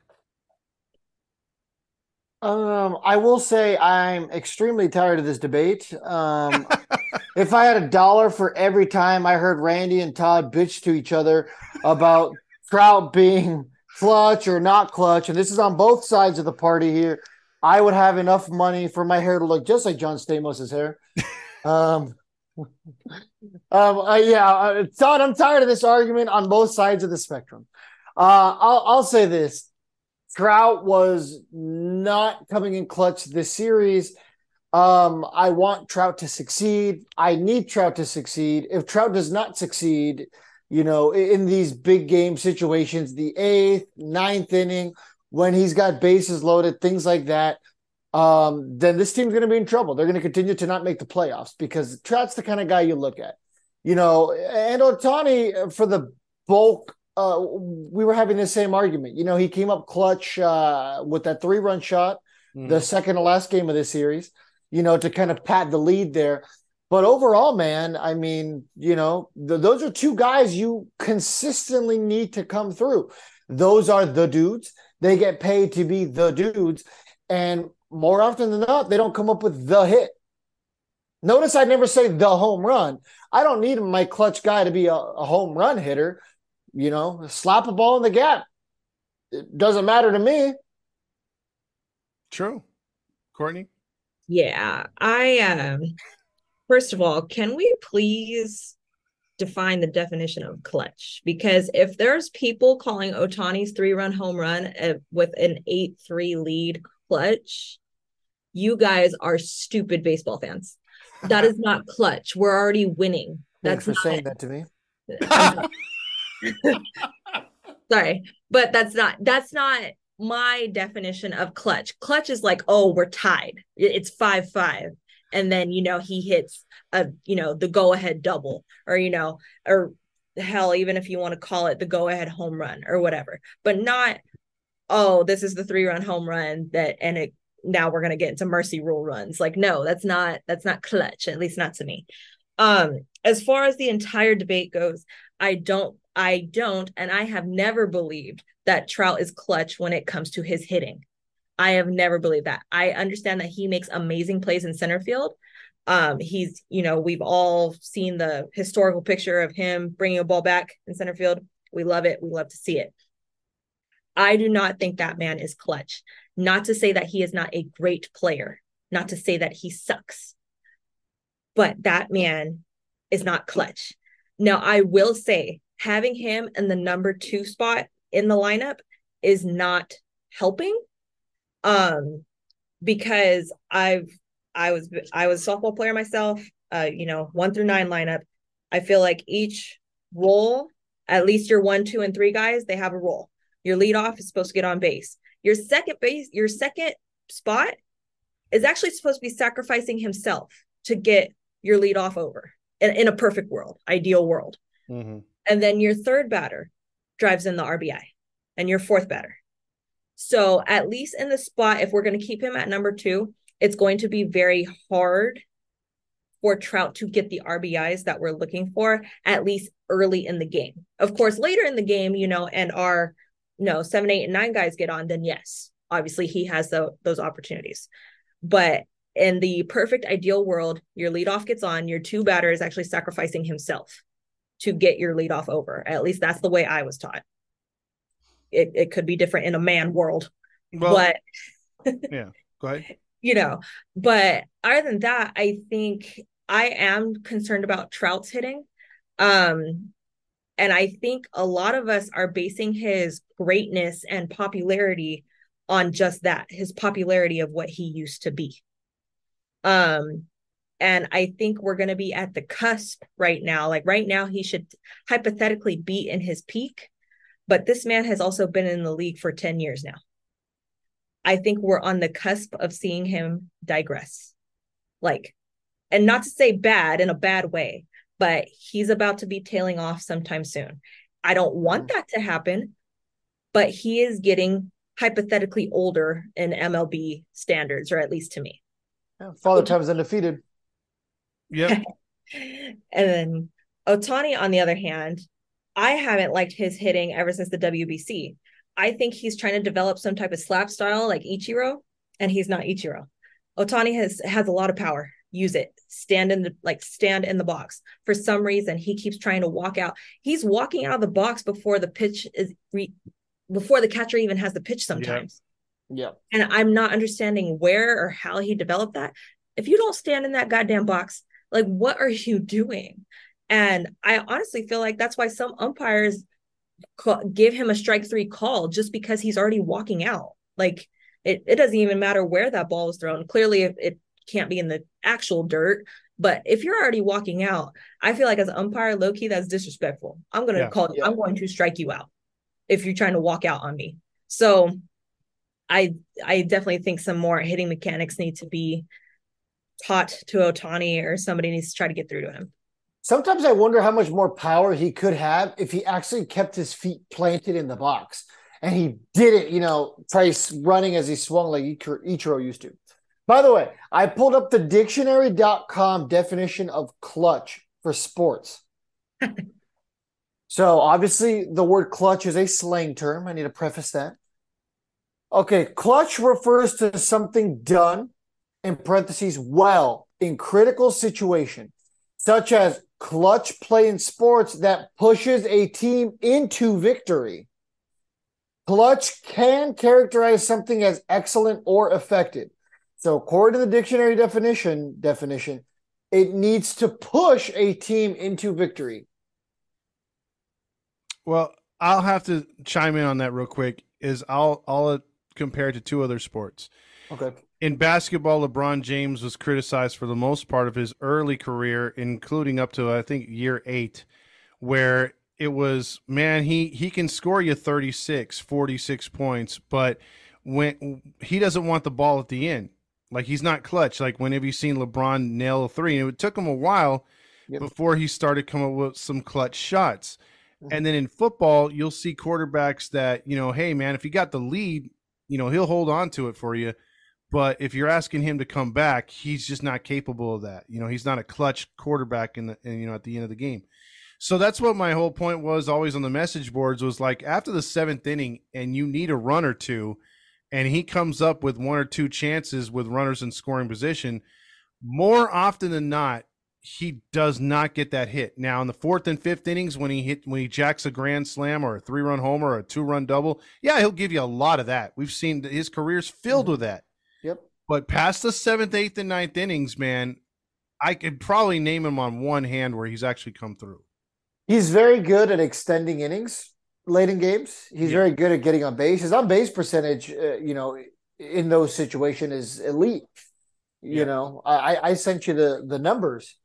Um, I will say I'm extremely tired of this debate. Um, if I had a dollar for every time I heard Randy and Todd bitch to each other about Trout being clutch or not clutch, and this is on both sides of the party here, I would have enough money for my hair to look just like John Stamos' hair. Um, um, uh, yeah, uh, Todd, I'm tired of this argument on both sides of the spectrum. Uh, I'll, I'll say this. Trout was not coming in clutch this series. Um, I want Trout to succeed. I need Trout to succeed. If Trout does not succeed, you know, in these big game situations, the eighth, ninth inning, when he's got bases loaded, things like that, um, then this team's going to be in trouble. They're going to continue to not make the playoffs because Trout's the kind of guy you look at. You know, and Ohtani, for the bulk, Uh, we were having the same argument. You know, he came up clutch uh, with that three-run shot, mm. the second to last game of this series, you know, to kind of pat the lead there. But overall, man, I mean, you know, the, those are two guys you consistently need to come through. Those are the dudes. They get paid to be the dudes. And more often than not, they don't come up with the hit. Notice I never say the home run. I don't need my clutch guy to be a, a home run hitter. You know, slap a ball in the gap. It doesn't matter to me. True. Courtney? Yeah. I, um, first of all, can we please define the definition of clutch? Because if there's people calling Ohtani's three-run home run uh, with an eight three lead clutch, you guys are stupid baseball fans. That is not clutch. We're already winning. Thanks That's for not, saying that to me. Sorry, but that's not that's not my definition of clutch. Clutch is like, oh, we're tied. It's five five, and then you know he hits a you know the go ahead double, or you know, or hell, even if you want to call it the go ahead home run or whatever, but not, oh, this is the three run home run that and it now we're gonna get into mercy rule runs. Like, no, that's not that's not clutch, at least not to me. Um, as far as the entire debate goes, I don't, I don't, and I have never believed that Trout is clutch when it comes to his hitting. I have never believed that. I understand that he makes amazing plays in center field. Um, he's, you know, we've all seen the historical picture of him bringing a ball back in center field. We love it. We love to see it. I do not think that man is clutch. Not to say that he is not a great player, not to say that he sucks. But that man is not clutch. Now, I will say having him in the number two spot in the lineup is not helping. Um, because I've I was I was a softball player myself. Uh, you know, one through nine lineup. I feel like each role, at least your one, two, and three guys, they have a role. Your leadoff is supposed to get on base. Your second base, your second spot is actually supposed to be sacrificing himself to get your leadoff over in, in a perfect world, ideal world. Mm-hmm. And then your third batter drives in the R B I and your fourth batter. So at least in the spot, if we're going to keep him at number two, it's going to be very hard for Trout to get the R B Is that we're looking for, at least early in the game. Of course, later in the game, you know, and our, you know, seven, eight, and nine guys get on, then yes, obviously he has the, those opportunities. But in the perfect ideal world, your leadoff gets on, your two batter is actually sacrificing himself to get your leadoff over. At least that's the way I was taught. It it could be different in a man world. Well, but yeah, go ahead. You know, but other than that, I think I am concerned about Trout's hitting. Um, and I think a lot of us are basing his greatness and popularity on just that, his popularity of what he used to be. Um, and I think we're going to be at the cusp right now. Like right now, he should hypothetically be in his peak, but this man has also been in the league for ten years now. I think we're on the cusp of seeing him digress. Like, and not to say bad in a bad way, but he's about to be tailing off sometime soon. I don't want that to happen, but he is getting hypothetically older in M L B standards, or at least to me. Yeah, Father Time's undefeated. Yep. And then Ohtani, on the other hand, I haven't liked his hitting ever since the W B C. I think he's trying to develop some type of slap style like Ichiro, and he's not Ichiro. Ohtani has has a lot of power. Use it. Stand in the like stand in the box. For some reason, he keeps trying to walk out. He's walking out of the box before the pitch is re- before the catcher even has the pitch sometimes. Yeah. And I'm not understanding where or how he developed that. If you don't stand in that goddamn box, like, what are you doing? And I honestly feel like that's why some umpires call, give him a strike three call, just because he's already walking out. Like, it, it doesn't even matter where that ball is thrown. Clearly, it, it can't be in the actual dirt. But if you're already walking out, I feel like as an umpire, low-key, that's disrespectful. I'm going to Yeah. call Yeah. I'm going to strike you out if you're trying to walk out on me. So I I definitely think some more hitting mechanics need to be taught to Ohtani, or somebody needs to try to get through to him. Sometimes I wonder how much more power he could have if he actually kept his feet planted in the box. And he did it, you know, Price running as he swung like Ichiro used to. By the way, I pulled up the dictionary dot com definition of clutch for sports. So obviously the word clutch is a slang term. I need to preface that. Okay, clutch refers to something done, in parentheses, well, in critical situation, such as clutch play in sports that pushes a team into victory. Clutch can characterize something as excellent or effective. So according to the dictionary definition, definition, it needs to push a team into victory. Well, I'll have to chime in on that real quick. Is I'll I'll compare it to two other sports. Okay. In basketball, LeBron James was criticized for the most part of his early career, including up to, I think, year eight, where it was, man, he, he can score you thirty-six, forty-six points, but when he doesn't want the ball at the end, like he's not clutch. Like, whenever you've seen LeBron nail a three, and it took him a while Yep. before he started coming up with some clutch shots. And then in football, you'll see quarterbacks that, you know, hey, man, if you got the lead, you know, he'll hold on to it for you. But if you're asking him to come back, he's just not capable of that. You know, he's not a clutch quarterback in the, in, you know, at the end of the game. So that's what my whole point was always on the message boards, was like, after the seventh inning and you need a run or two, and he comes up with one or two chances with runners in scoring position, more often than not, he does not get that hit. Now, in the fourth and fifth innings, when he hit, when he jacks a grand slam or a three-run homer or a two-run double, yeah, he'll give you a lot of that. We've seen that his career's filled with that. Yep. But past the seventh, eighth, and ninth innings, man, I could probably name him on one hand where he's actually come through. He's very good at extending innings late in games. He's Yeah. very good at getting on base. His on base percentage, uh, you know, in those situations is elite. You Yeah. know, I, I sent you the the numbers.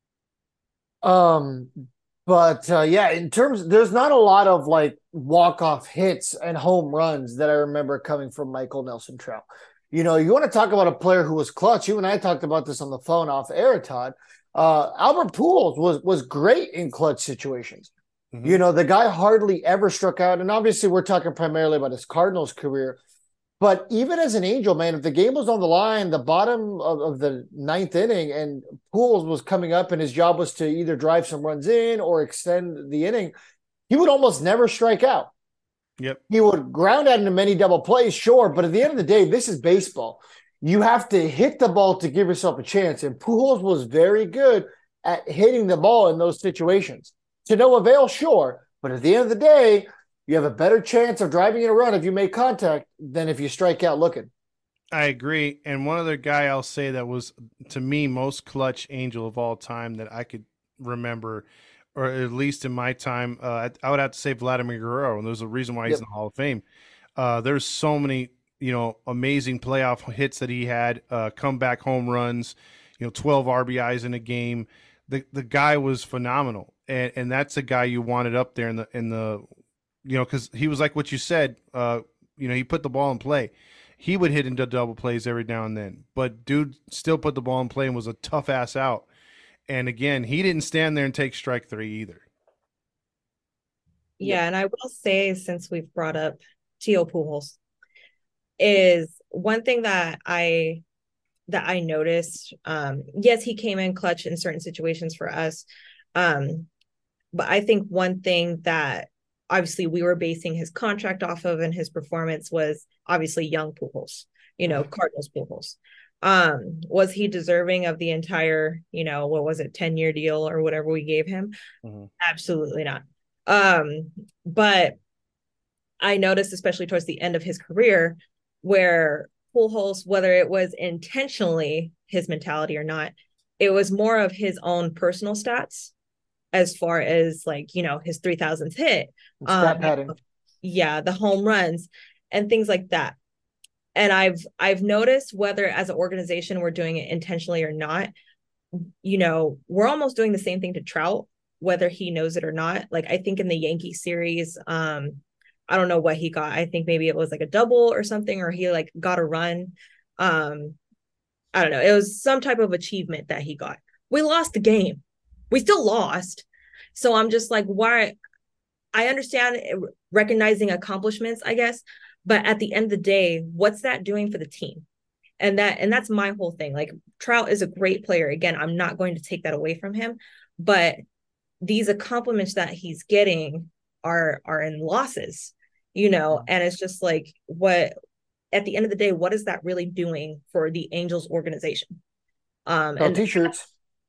Um, but uh, yeah, in terms, there's not a lot of like walk off hits and home runs that I remember coming from Michael Nelson Trout. You know, you want to talk about a player who was clutch. You and I talked about this on the phone off air, Todd. Uh, Albert Pujols was was great in clutch situations. Mhm. You know, the guy hardly ever struck out, and obviously we're talking primarily about his Cardinals career. But even as an Angel, man, if the game was on the line, the bottom of, of the ninth inning, and Pujols was coming up, and his job was to either drive some runs in or extend the inning, he would almost never strike out. Yep. He would ground out into many double plays, sure, but at the end of the day, this is baseball. You have to hit the ball to give yourself a chance, and Pujols was very good at hitting the ball in those situations. To no avail, sure, but at the end of the day, you have a better chance of driving in a run if you make contact than if you strike out looking. I agree. And one other guy I'll say that was, to me, most clutch Angel of all time that I could remember, or at least in my time, uh, I would have to say Vladimir Guerrero, and there's a reason why he's Yep. in the Hall of Fame. Uh, there's so many, you know, amazing playoff hits that he had, uh, comeback home runs, you know, twelve R B Is in a game. The the guy was phenomenal, and and that's a guy you wanted up there in the in the, you know, because he was like what you said. Uh, you know, he put the ball in play. He would hit into double plays every now and then, but dude still put the ball in play and was a tough ass out. And again, he didn't stand there and take strike three either. Yeah, and I will say, since we've brought up Tio Pujols, is one thing that I that I noticed. Um, yes, he came in clutch in certain situations for us. Um, but I think one thing that obviously we were basing his contract off of and his performance was obviously young Pujols, you know, Cardinals Pujols. Um, was he deserving of the entire, you know, what was it, ten year deal or whatever we gave him? Mm-hmm. Absolutely not. Um, but I noticed, especially towards the end of his career, where Pujols, whether it was intentionally his mentality or not, it was more of his own personal stats as far as like, you know, his three thousands hit, stat um, padding. Yeah, the home runs and things like that. And I've I've noticed whether as an organization we're doing it intentionally or not, you know, we're almost doing the same thing to Trout, whether he knows it or not. Like I think in the Yankee series, um, I don't know what he got. I think maybe it was like a double or something, or he like got a run. Um, I don't know. It was some type of achievement that he got. We lost the game. We still lost. So I'm just like, why? I understand recognizing accomplishments, I guess. But at the end of the day, what's that doing for the team? And that and that's my whole thing. Like Trout is a great player. Again, I'm not going to take that away from him. But these accomplishments that he's getting are are in losses, you know, and it's just like what at the end of the day, what is that really doing for the Angels organization? Um oh, and t-shirts.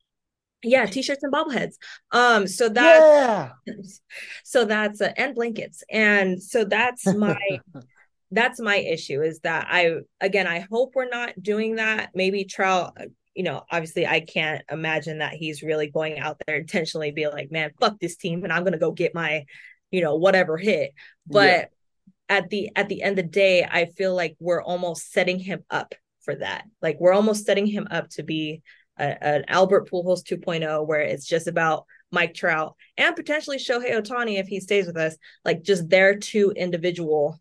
Yeah, t-shirts and bobbleheads. Um, so that yeah. so that's uh, and blankets. And so that's my that's my issue is that I again I hope we're not doing that. Maybe Trout, you know, obviously I can't imagine that he's really going out there intentionally be like, man, fuck this team and I'm gonna go get my, you know, whatever hit. But yeah. at the at the end of the day, I feel like we're almost setting him up for that. Like we're almost setting him up to be a, an Albert Pujols two point oh, where it's just about Mike Trout and potentially Shohei Ohtani if he stays with us, like just their two individual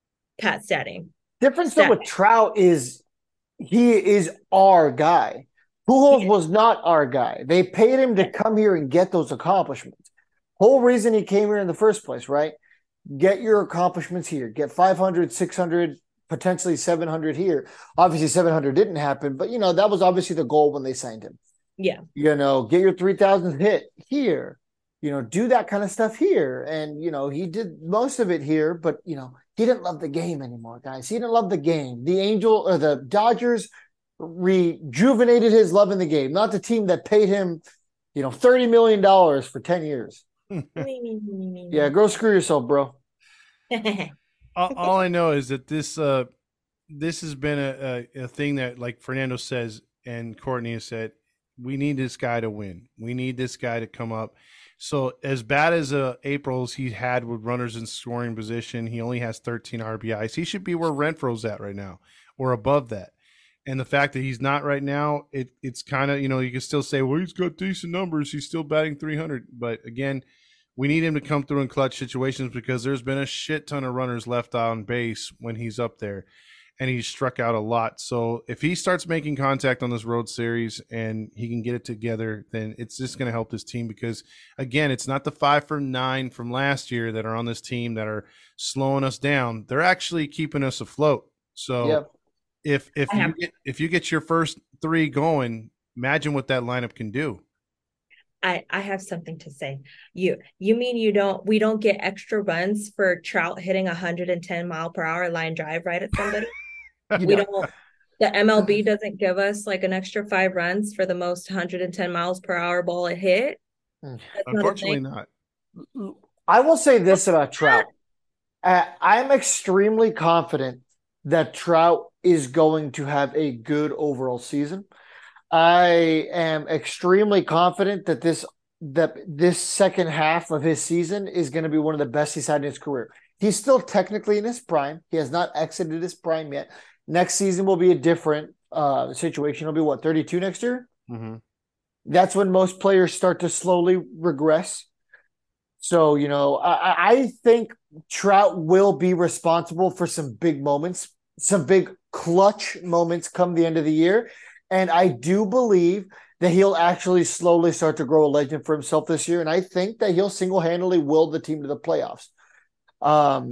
Pat statting. Difference though with Trout is he is our guy. Pujols was not our guy. They paid him to come here and get those accomplishments. Whole reason he came here in the first place, right? Get your accomplishments here. Get five hundred, six hundred, potentially seven hundred here. Obviously seven hundred didn't happen, but you know, that was obviously the goal when they signed him. Yeah. You know, get your three thousand hit here. You know, do that kind of stuff here. And, you know, he did most of it here, but, you know, he didn't love the game anymore, guys. He didn't love the game. The Angel or the Dodgers rejuvenated his love in the game, not the team that paid him, you know, thirty million dollars for ten years. Yeah, go screw yourself, bro. all, all I know is that this uh, this has been a, a, a thing that, like Fernando says and Courtney has said, we need this guy to win. We need this guy to come up. So as bad as uh, April's he had with runners in scoring position, he only has thirteen R B Is. He should be where Renfroe's at right now or above that. And the fact that he's not right now, it it's kind of, you know, you can still say, well, he's got decent numbers. He's still batting three hundred. But again, we need him to come through in clutch situations because there's been a shit ton of runners left on base when he's up there. And he's struck out a lot. So if he starts making contact on this road series and he can get it together, then it's just going to help this team because, again, it's not the five from nine from last year that are on this team that are slowing us down. They're actually keeping us afloat. So yep. if if you get, if you get your first three going, imagine what that lineup can do. I, I have something to say. You you mean you don't we don't get extra runs for Trout hitting a one hundred ten mile per hour line drive right at somebody? We don't. don't the M L B doesn't give us like an extra five runs for the most one hundred ten miles per hour ball it hit. That's Unfortunately not, not. I will say this about Trout. Uh, I'm extremely confident that Trout is going to have a good overall season. I am extremely confident that this that this second half of his season is going to be one of the best he's had in his career. He's still technically in his prime. He has not exited his prime yet. Next season will be a different uh, situation. He'll be, what, thirty-two next year? Mm-hmm. That's when most players start to slowly regress. So, you know, I, I think Trout will be responsible for some big moments, some big clutch moments come the end of the year. And I do believe that he'll actually slowly start to grow a legend for himself this year. And I think that he'll single-handedly will the team to the playoffs. Um,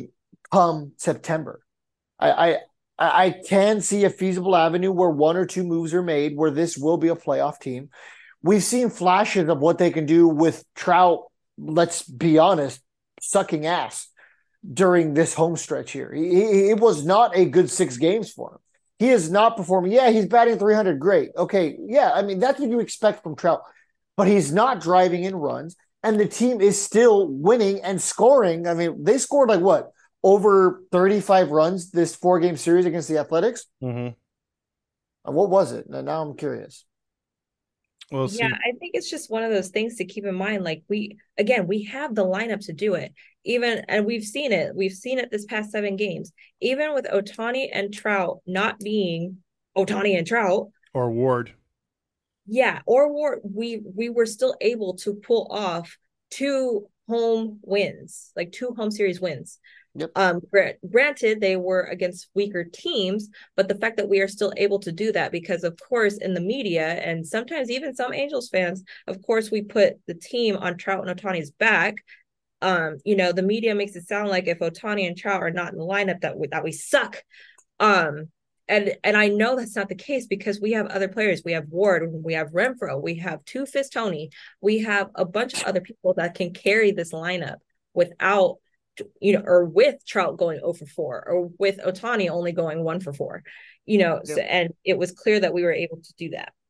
come September. I, I I can see a feasible avenue where one or two moves are made where this will be a playoff team. We've seen flashes of what they can do with Trout, let's be honest, sucking ass during this home stretch here. He, he, it was not a good six games for him. He is not performing. Yeah, he's batting three hundred. Great. Okay. Yeah, I mean, that's what you expect from Trout. But he's not driving in runs, and the team is still winning and scoring. I mean, they scored like what? Over thirty-five runs this four-game series against the Athletics? Mm-hmm. Uh, what was it? Now, now I'm curious. Well, yeah, I think it's just one of those things to keep in mind. Like we, again, we have the lineup to do it. Even, and we've seen it. We've seen it this past seven games. Even with Ohtani and Trout not being Ohtani and Trout. Or Ward. Yeah, or Ward, we, we were still able to pull off two home wins, like two home series wins. Yep. Um, granted, they were against weaker teams, but the fact that we are still able to do that, because of course, in the media and sometimes even some Angels fans, of course, we put the team on Trout and Ohtani's back. Um, you know, the media makes it sound like if Ohtani and Trout are not in the lineup, that we, that we suck. Um, and and I know that's not the case, because we have other players. We have Ward, we have Renfroe, we have Two Fist Tony, we have a bunch of other people that can carry this lineup without, you know, or with Trout going zero for four, or with Ohtani only going one for four, you know, yep. So, and it was clear that we were able to do that.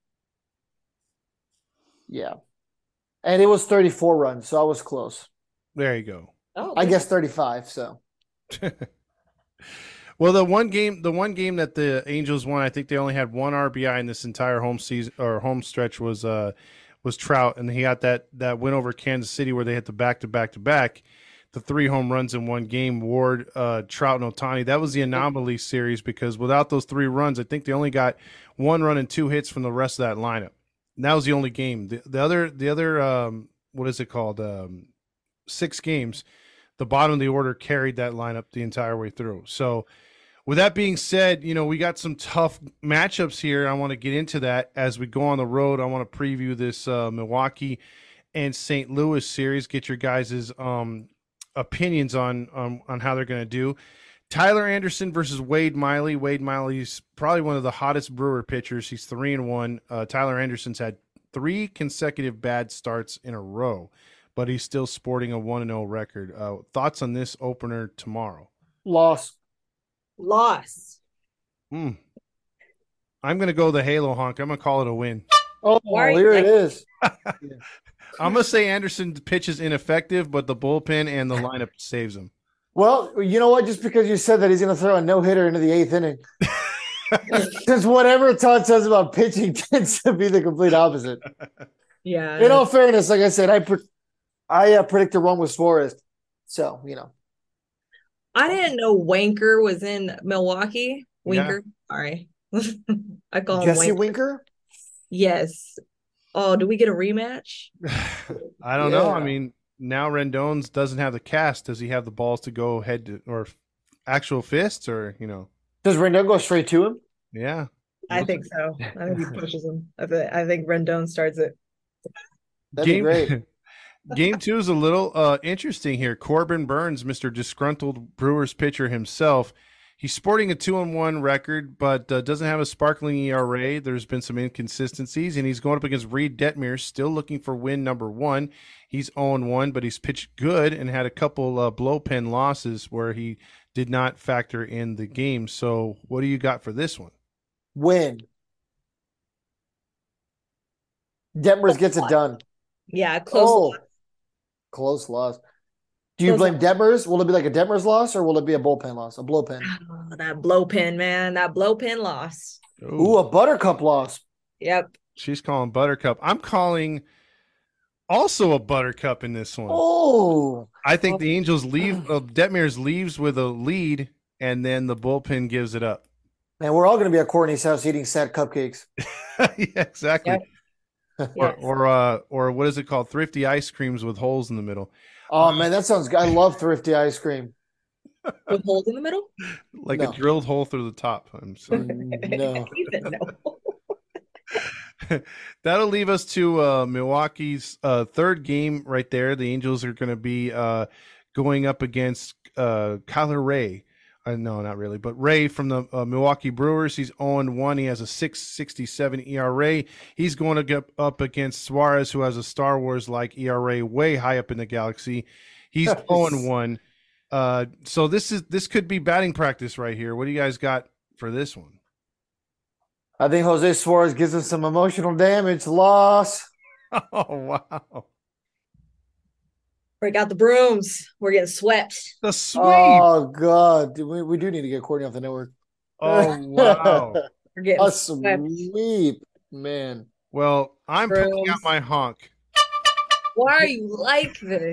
Yeah. And it was thirty-four runs, so I was close. There you go. Oh, I guess thirty-five, so. Well, the one game, the one game that the Angels won, I think they only had one R B I in this entire home season or home stretch was uh was Trout, and he got that that win over Kansas City where they hit the back to back to back. The three home runs in one game, Ward, uh, Trout, and Ohtani. That was the anomaly series, because without those three runs, I think they only got one run and two hits from the rest of that lineup. And that was the only game. The, the other, the other, um, what is it called? Um, six games, the bottom of the order carried that lineup the entire way through. So with that being said, you know, we got some tough matchups here. I want to get into that as we go on the road. I want to preview this uh, Milwaukee and Saint Louis series, get your guys' um, opinions on, on on how they're going to do. Tyler Anderson versus Wade Miley. Wade Miley's probably one of the hottest Brewer pitchers. He's three and one. Uh, Tyler Anderson's had three consecutive bad starts in a row, but he's still sporting a one and zero record. Uh, thoughts on this opener tomorrow? Loss. Loss. Hmm. I'm going to go the Halo honk. I'm going to call it a win. Oh, here it is. I'm going to say Anderson pitches ineffective, but the bullpen and the lineup saves him. Well, you know what? Just because you said that he's going to throw a no-hitter into the eighth inning. Because whatever Todd says about pitching tends to be the complete opposite. Yeah. In all fairness, like I said, I pre- I uh, predicted wrong with Suarez. So, you know. I didn't know Wanker was in Milwaukee. Winker. Yeah. Sorry. I call him Jesse Wanker. Winker? Yes. Oh, do we get a rematch? I don't Yeah. know. I mean, now Rendon's doesn't have the cast. Does he have the balls to go head to, or actual fists, or, you know? Does Rendon go straight to him? Yeah. I think so. I think he pushes him. I think, I think Rendon starts it. That'd Game, be great. Game two is a little uh, interesting here. Corbin Burns, Mister Disgruntled Brewers pitcher himself, he's sporting a two and one record, but uh, doesn't have a sparkling E R A. There's been some inconsistencies, and he's going up against Reed Detmers, still looking for win number one. He's oh and one, but he's pitched good and had a couple uh, blowpen losses where he did not factor in the game. So what do you got for this one? Win. Detmers gets it done. Yeah, close. Oh, loss. close loss. Do you Close blame loss. Detmers? Will it be like a Detmers loss, or will it be a bullpen loss? A blowpen. Oh, that blowpen, man. That blowpen loss. Ooh, a Buttercup loss. Yep. She's calling Buttercup. I'm calling also a Buttercup in this one. Oh, I think the Angels leave. Uh, Detmers leaves with a lead, and then the bullpen gives it up. man, we're all going to be at Courtney's house eating sad cupcakes. Yeah, exactly. Yep. Or, Yes. or uh, or what is it called? Thrifty ice creams with holes in the middle, Oh man, that sounds good. I love thrifty ice cream. With holes in the middle? like No. a drilled hole through the top. I'm sorry. No. Even no. That'll leave us to uh, Milwaukee's uh, third game right there. The Angels are going to be uh, going up against uh, Kyler Ray. Uh, no, not really, but Ray from the uh, Milwaukee Brewers. He's oh and one. He has a six sixty-seven E R A. He's going to get up against Suarez, who has a Star Wars-like E R A way high up in the galaxy. He's oh and one. Uh, so this is this could be batting practice right here. What do you guys got for this one? I think Jose Suarez gives us some emotional damage. Loss. Oh, wow. Break out the brooms. We're getting swept. The sweep. Oh, God. We, we do need to get Courtney off the network. Oh, wow. We're getting A swept. sweep, man. Well, I'm Brooms. putting out my honk. Why are you like this?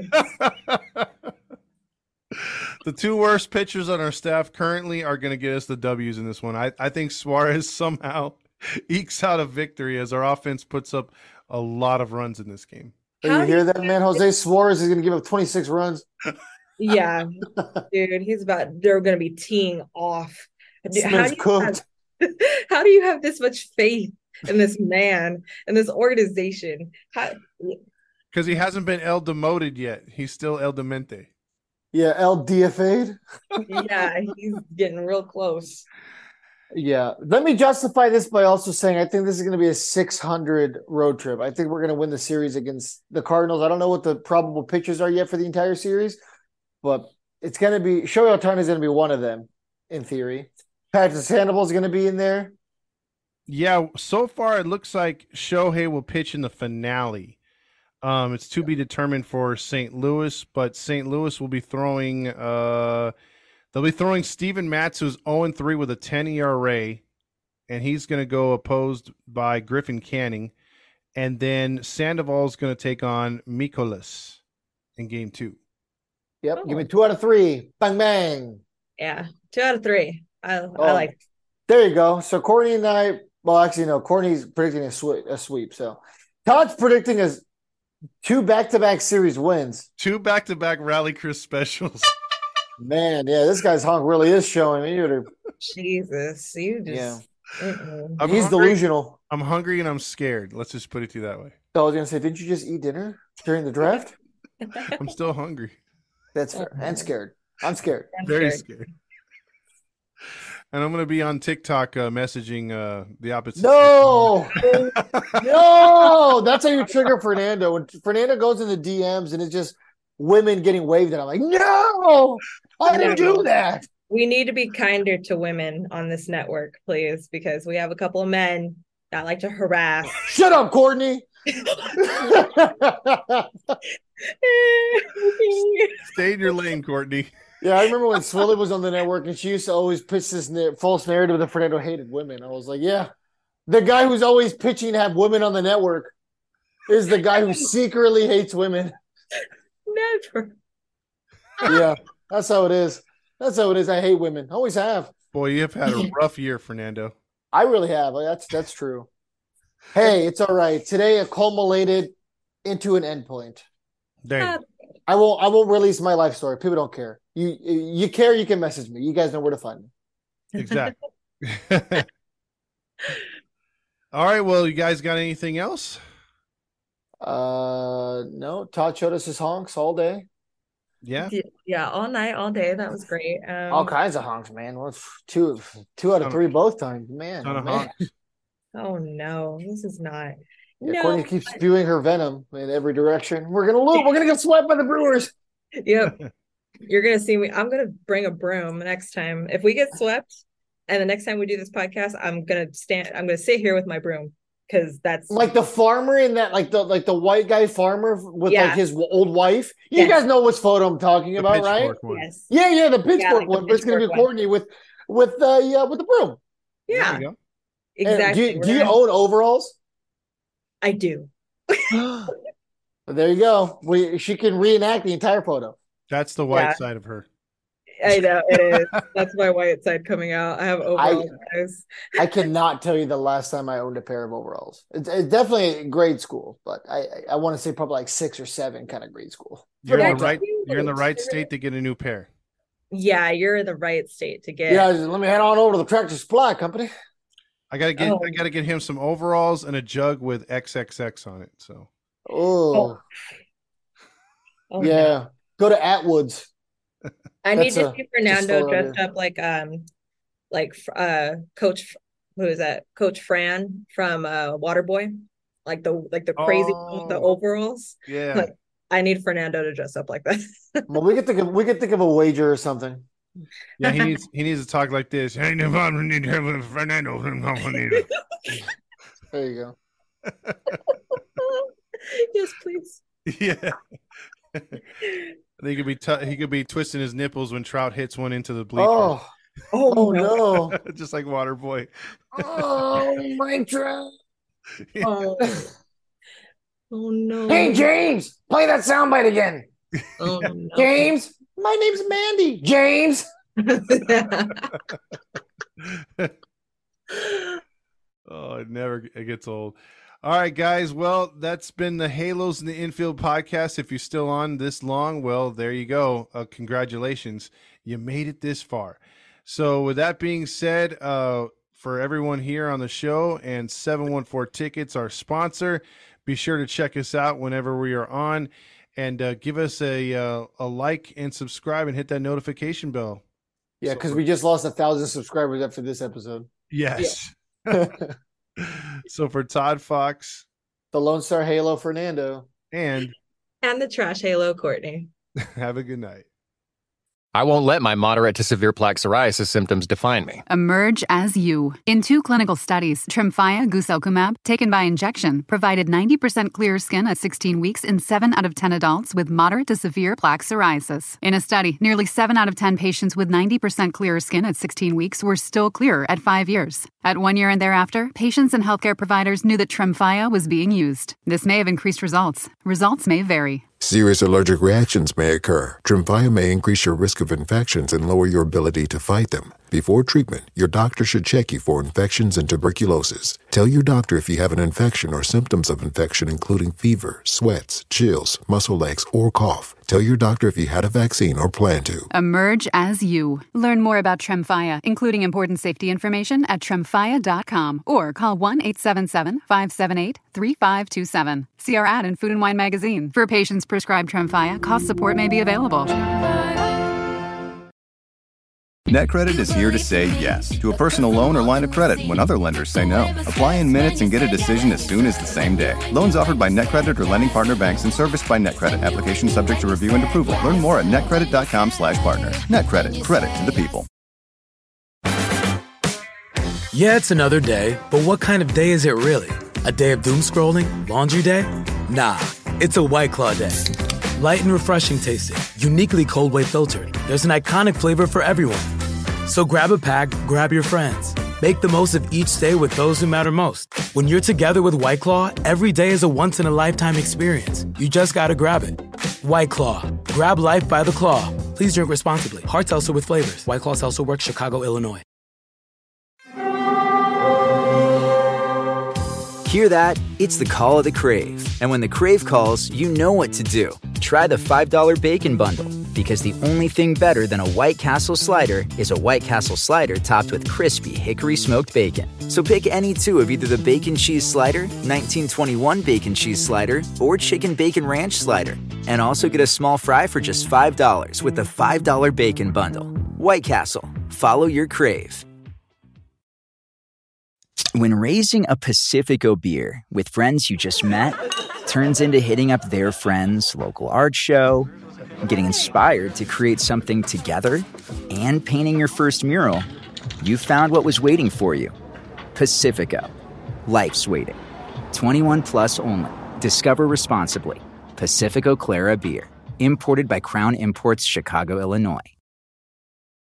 The two worst pitchers on our staff currently are going to get us the W's in this one. I, I think Suarez somehow ekes out a victory as our offense puts up a lot of runs in this game. Do you hear that, man? Jose Suarez is going to give up twenty-six runs. Yeah, dude, he's about. They're going to be teeing off. This How man's do, you cooked. have, how do you have this much faith in this man and this organization? How, Because he hasn't been El demoted yet. He's still El Demente. Yeah, El D F A'd. yeah, he's getting real close. Yeah. Let me justify this by also saying I think this is going to be a six hundred road trip. I think we're going to win the series against the Cardinals. I don't know what the probable pitchers are yet for the entire series, but it's going to be – Shohei Ohtani is going to be one of them in theory. Patrick Sandoval is going to be in there. Yeah, so far it looks like Shohei will pitch in the finale. Um, it's to be determined for Saint Louis, but Saint Louis will be throwing uh, – they'll be throwing Steven Matz, who's oh and three with a ten E R A, and he's going to go opposed by Griffin Canning. And then Sandoval's going to take on Mikolas in game two. Yep, Oh. give me two out of three. Bang, bang. Yeah, two out of three. I, Oh, I like. There you go. So Courtney and I – well, actually, no. Courtney's predicting a sweep. A sweep so Todd's predicting us two back-to-back series wins. Two back-to-back Rally Chris specials. Man, yeah, this guy's honk really is showing. You better, Jesus, you just. yeah. Mm-mm. I'm He's hungry. delusional. I'm hungry and I'm scared. Let's just put it to you that way. So I was going to say, didn't you just eat dinner during the draft? I'm still hungry. That's fair. And scared. I'm scared. I'm Very scared. scared. And I'm going to be on TikTok uh, messaging uh, the opposite. No, no, that's how you trigger Fernando. When Fernando goes in the D Ms and it's just women getting waved at, I'm like, no, I didn't do that. We need to be kinder to women on this network, please, because we have a couple of men that like to harass. Shut up, Courtney. Stay in your lane, Courtney. Yeah, I remember when Swilly was on the network and she used to always pitch this na- false narrative that Fernando hated women. I was like, yeah, the guy who's always pitching to have women on the network is the guy who secretly hates women. Never. Yeah, that's how it is. That's how it is. I hate women. Always have. Boy, you have had a rough year, Fernando. I really have. That's that's true. Hey, it's all right. Today it culminated into an endpoint. Dang. I won't I won't release my life story. People don't care. You you care, you can message me. You guys know where to find me. Exactly. All right. Well, you guys got anything else? Uh no, Todd showed us his honks all day. Yeah. Yeah, all night, all day. That was great. Um, All kinds of honks, man. Well, two two out of three both times. Man. Ton Oh, of man. honks. Oh no, this is not. Yeah, no. Courtney keeps spewing her venom in every direction. We're gonna lose. We're gonna get swept by the Brewers. Yep. You're gonna see me. I'm gonna bring a broom next time. If we get swept, and the next time we do this podcast, I'm gonna stand. I'm gonna sit here with my broom because that's Like the farmer in that, like the like the white guy farmer with Yeah. like his old wife. You Yes. guys know which photo I'm talking The about, right? pitchfork one. yes. Yeah, yeah, the pitchfork like the one. But it's gonna be pitchfork one. Courtney with with uh yeah with the broom. There Yeah, you go. And exactly. do you, We're do you gonna- own overalls? I do. There you go. We she can reenact the entire photo. That's the white Yeah. side of her. I know it is. That's my white side coming out. I have overalls, guys. I cannot tell you the last time I owned a pair of overalls. It's, it's definitely grade school, but I I, I want to say probably like six or seven kind of grade school. You're in That's the right. cute. You're in the right state to get a new pair. Yeah, you're in the right state to get. Yeah, just let me head on over to the Tractor Supply Company. I gotta get. Oh. I gotta get him some overalls and a jug with triple X on it. So Oh, Oh, yeah. Go to Atwoods. I need That's to a- see it's a Fernando story right dressed there. up like um like uh Coach who is that? Coach Fran from uh Waterboy. Like the like the crazy one with the Oh, overalls. yeah. Like I need Fernando to dress up like that. Well, we could think of we could think of a wager or something. Yeah, he needs he needs to talk like this. Hey, Nevada, we need to have Fernando. There you go. Yes, please. Yeah. He could be t- he could be twisting his nipples when Trout hits one into the bleachers. Oh, Oh, oh no. no! Just like Waterboy. Oh, my trout! Oh, oh no. Hey, James, play that soundbite again. Oh no. James, my name's Mandy. James. Oh, it never it gets old. All right, guys. Well, that's been the Halos in the Infield podcast. If you're still on this long, well, there you go. Uh, congratulations. You made it this far. So with that being said, uh, for everyone here on the show and seven one four Tickets, our sponsor, be sure to check us out whenever we are on, and uh, give us a uh, a like and subscribe and hit that notification bell. Yeah, So because for- we just lost a thousand subscribers after this episode. Yes. The So for Todd Fox Lone Star Halo Fernando. and And the trash halo, Courtney. have a good night. I won't let my moderate to severe plaque psoriasis symptoms define me. Emerge as you. In two clinical studies, Tremfya guselkumab, taken by injection, provided ninety percent clearer skin at sixteen weeks in seven out of ten adults with moderate to severe plaque psoriasis. In a study, nearly seven out of ten patients with ninety percent clearer skin at sixteen weeks were still clearer at five years. At one year and thereafter, patients and healthcare providers knew that Tremfya was being used. This may have increased results. Results may vary. Serious allergic reactions may occur. Tremfya may increase your risk of infections and lower your ability to fight them. Before treatment, your doctor should check you for infections and tuberculosis. Tell your doctor if you have an infection or symptoms of infection, including fever, sweats, chills, muscle aches, or cough. Tell your doctor if you had a vaccine or plan to. Emerge as you. Learn more about Tremfya, including important safety information at tremfya dot com or call one eight seven seven, five seven eight, three five two seven. See our ad in Food and Wine magazine. For patients prescribed Tremfya, cost support may be available. NetCredit is here to say yes to a personal loan or line of credit when other lenders say no. Apply in minutes and get a decision as soon as the same day. Loans offered by NetCredit or lending partner banks and serviced by NetCredit. Application subject to review and approval. Learn more at netcredit.com slash partner. NetCredit. Credit to the people. Yeah, it's another day, but what kind of day is it really? A day of doom scrolling? Laundry day? Nah, it's a White Claw day. Light and refreshing tasting, uniquely cold wave filtered. There's an iconic flavor for everyone. So grab a pack, grab your friends. Make the most of each day with those who matter most. When you're together with White Claw, every day is a once-in-a-lifetime experience. You just gotta grab it. White Claw. Grab life by the claw. Please drink responsibly. Hard seltzer with flavors. White Claw Seltzer Works, Chicago, Illinois. Hear that? It's the call of the Crave. And when the Crave calls, you know what to do. Try the five dollar Bacon Bundle, because the only thing better than a White Castle slider is a White Castle slider topped with crispy hickory smoked bacon. So pick any two of either the Bacon Cheese Slider, nineteen twenty-one Bacon Cheese Slider, or Chicken Bacon Ranch Slider. And also get a small fry for just five dollars with the five dollar Bacon Bundle. White Castle. Follow your crave. When raising a Pacifico beer with friends you just met turns into hitting up their friend's local art show, getting inspired to create something together, and painting your first mural, you found what was waiting for you. Pacifico. Life's waiting. twenty-one plus only. Discover responsibly. Pacifico Clara Beer. Imported by Crown Imports, Chicago, Illinois.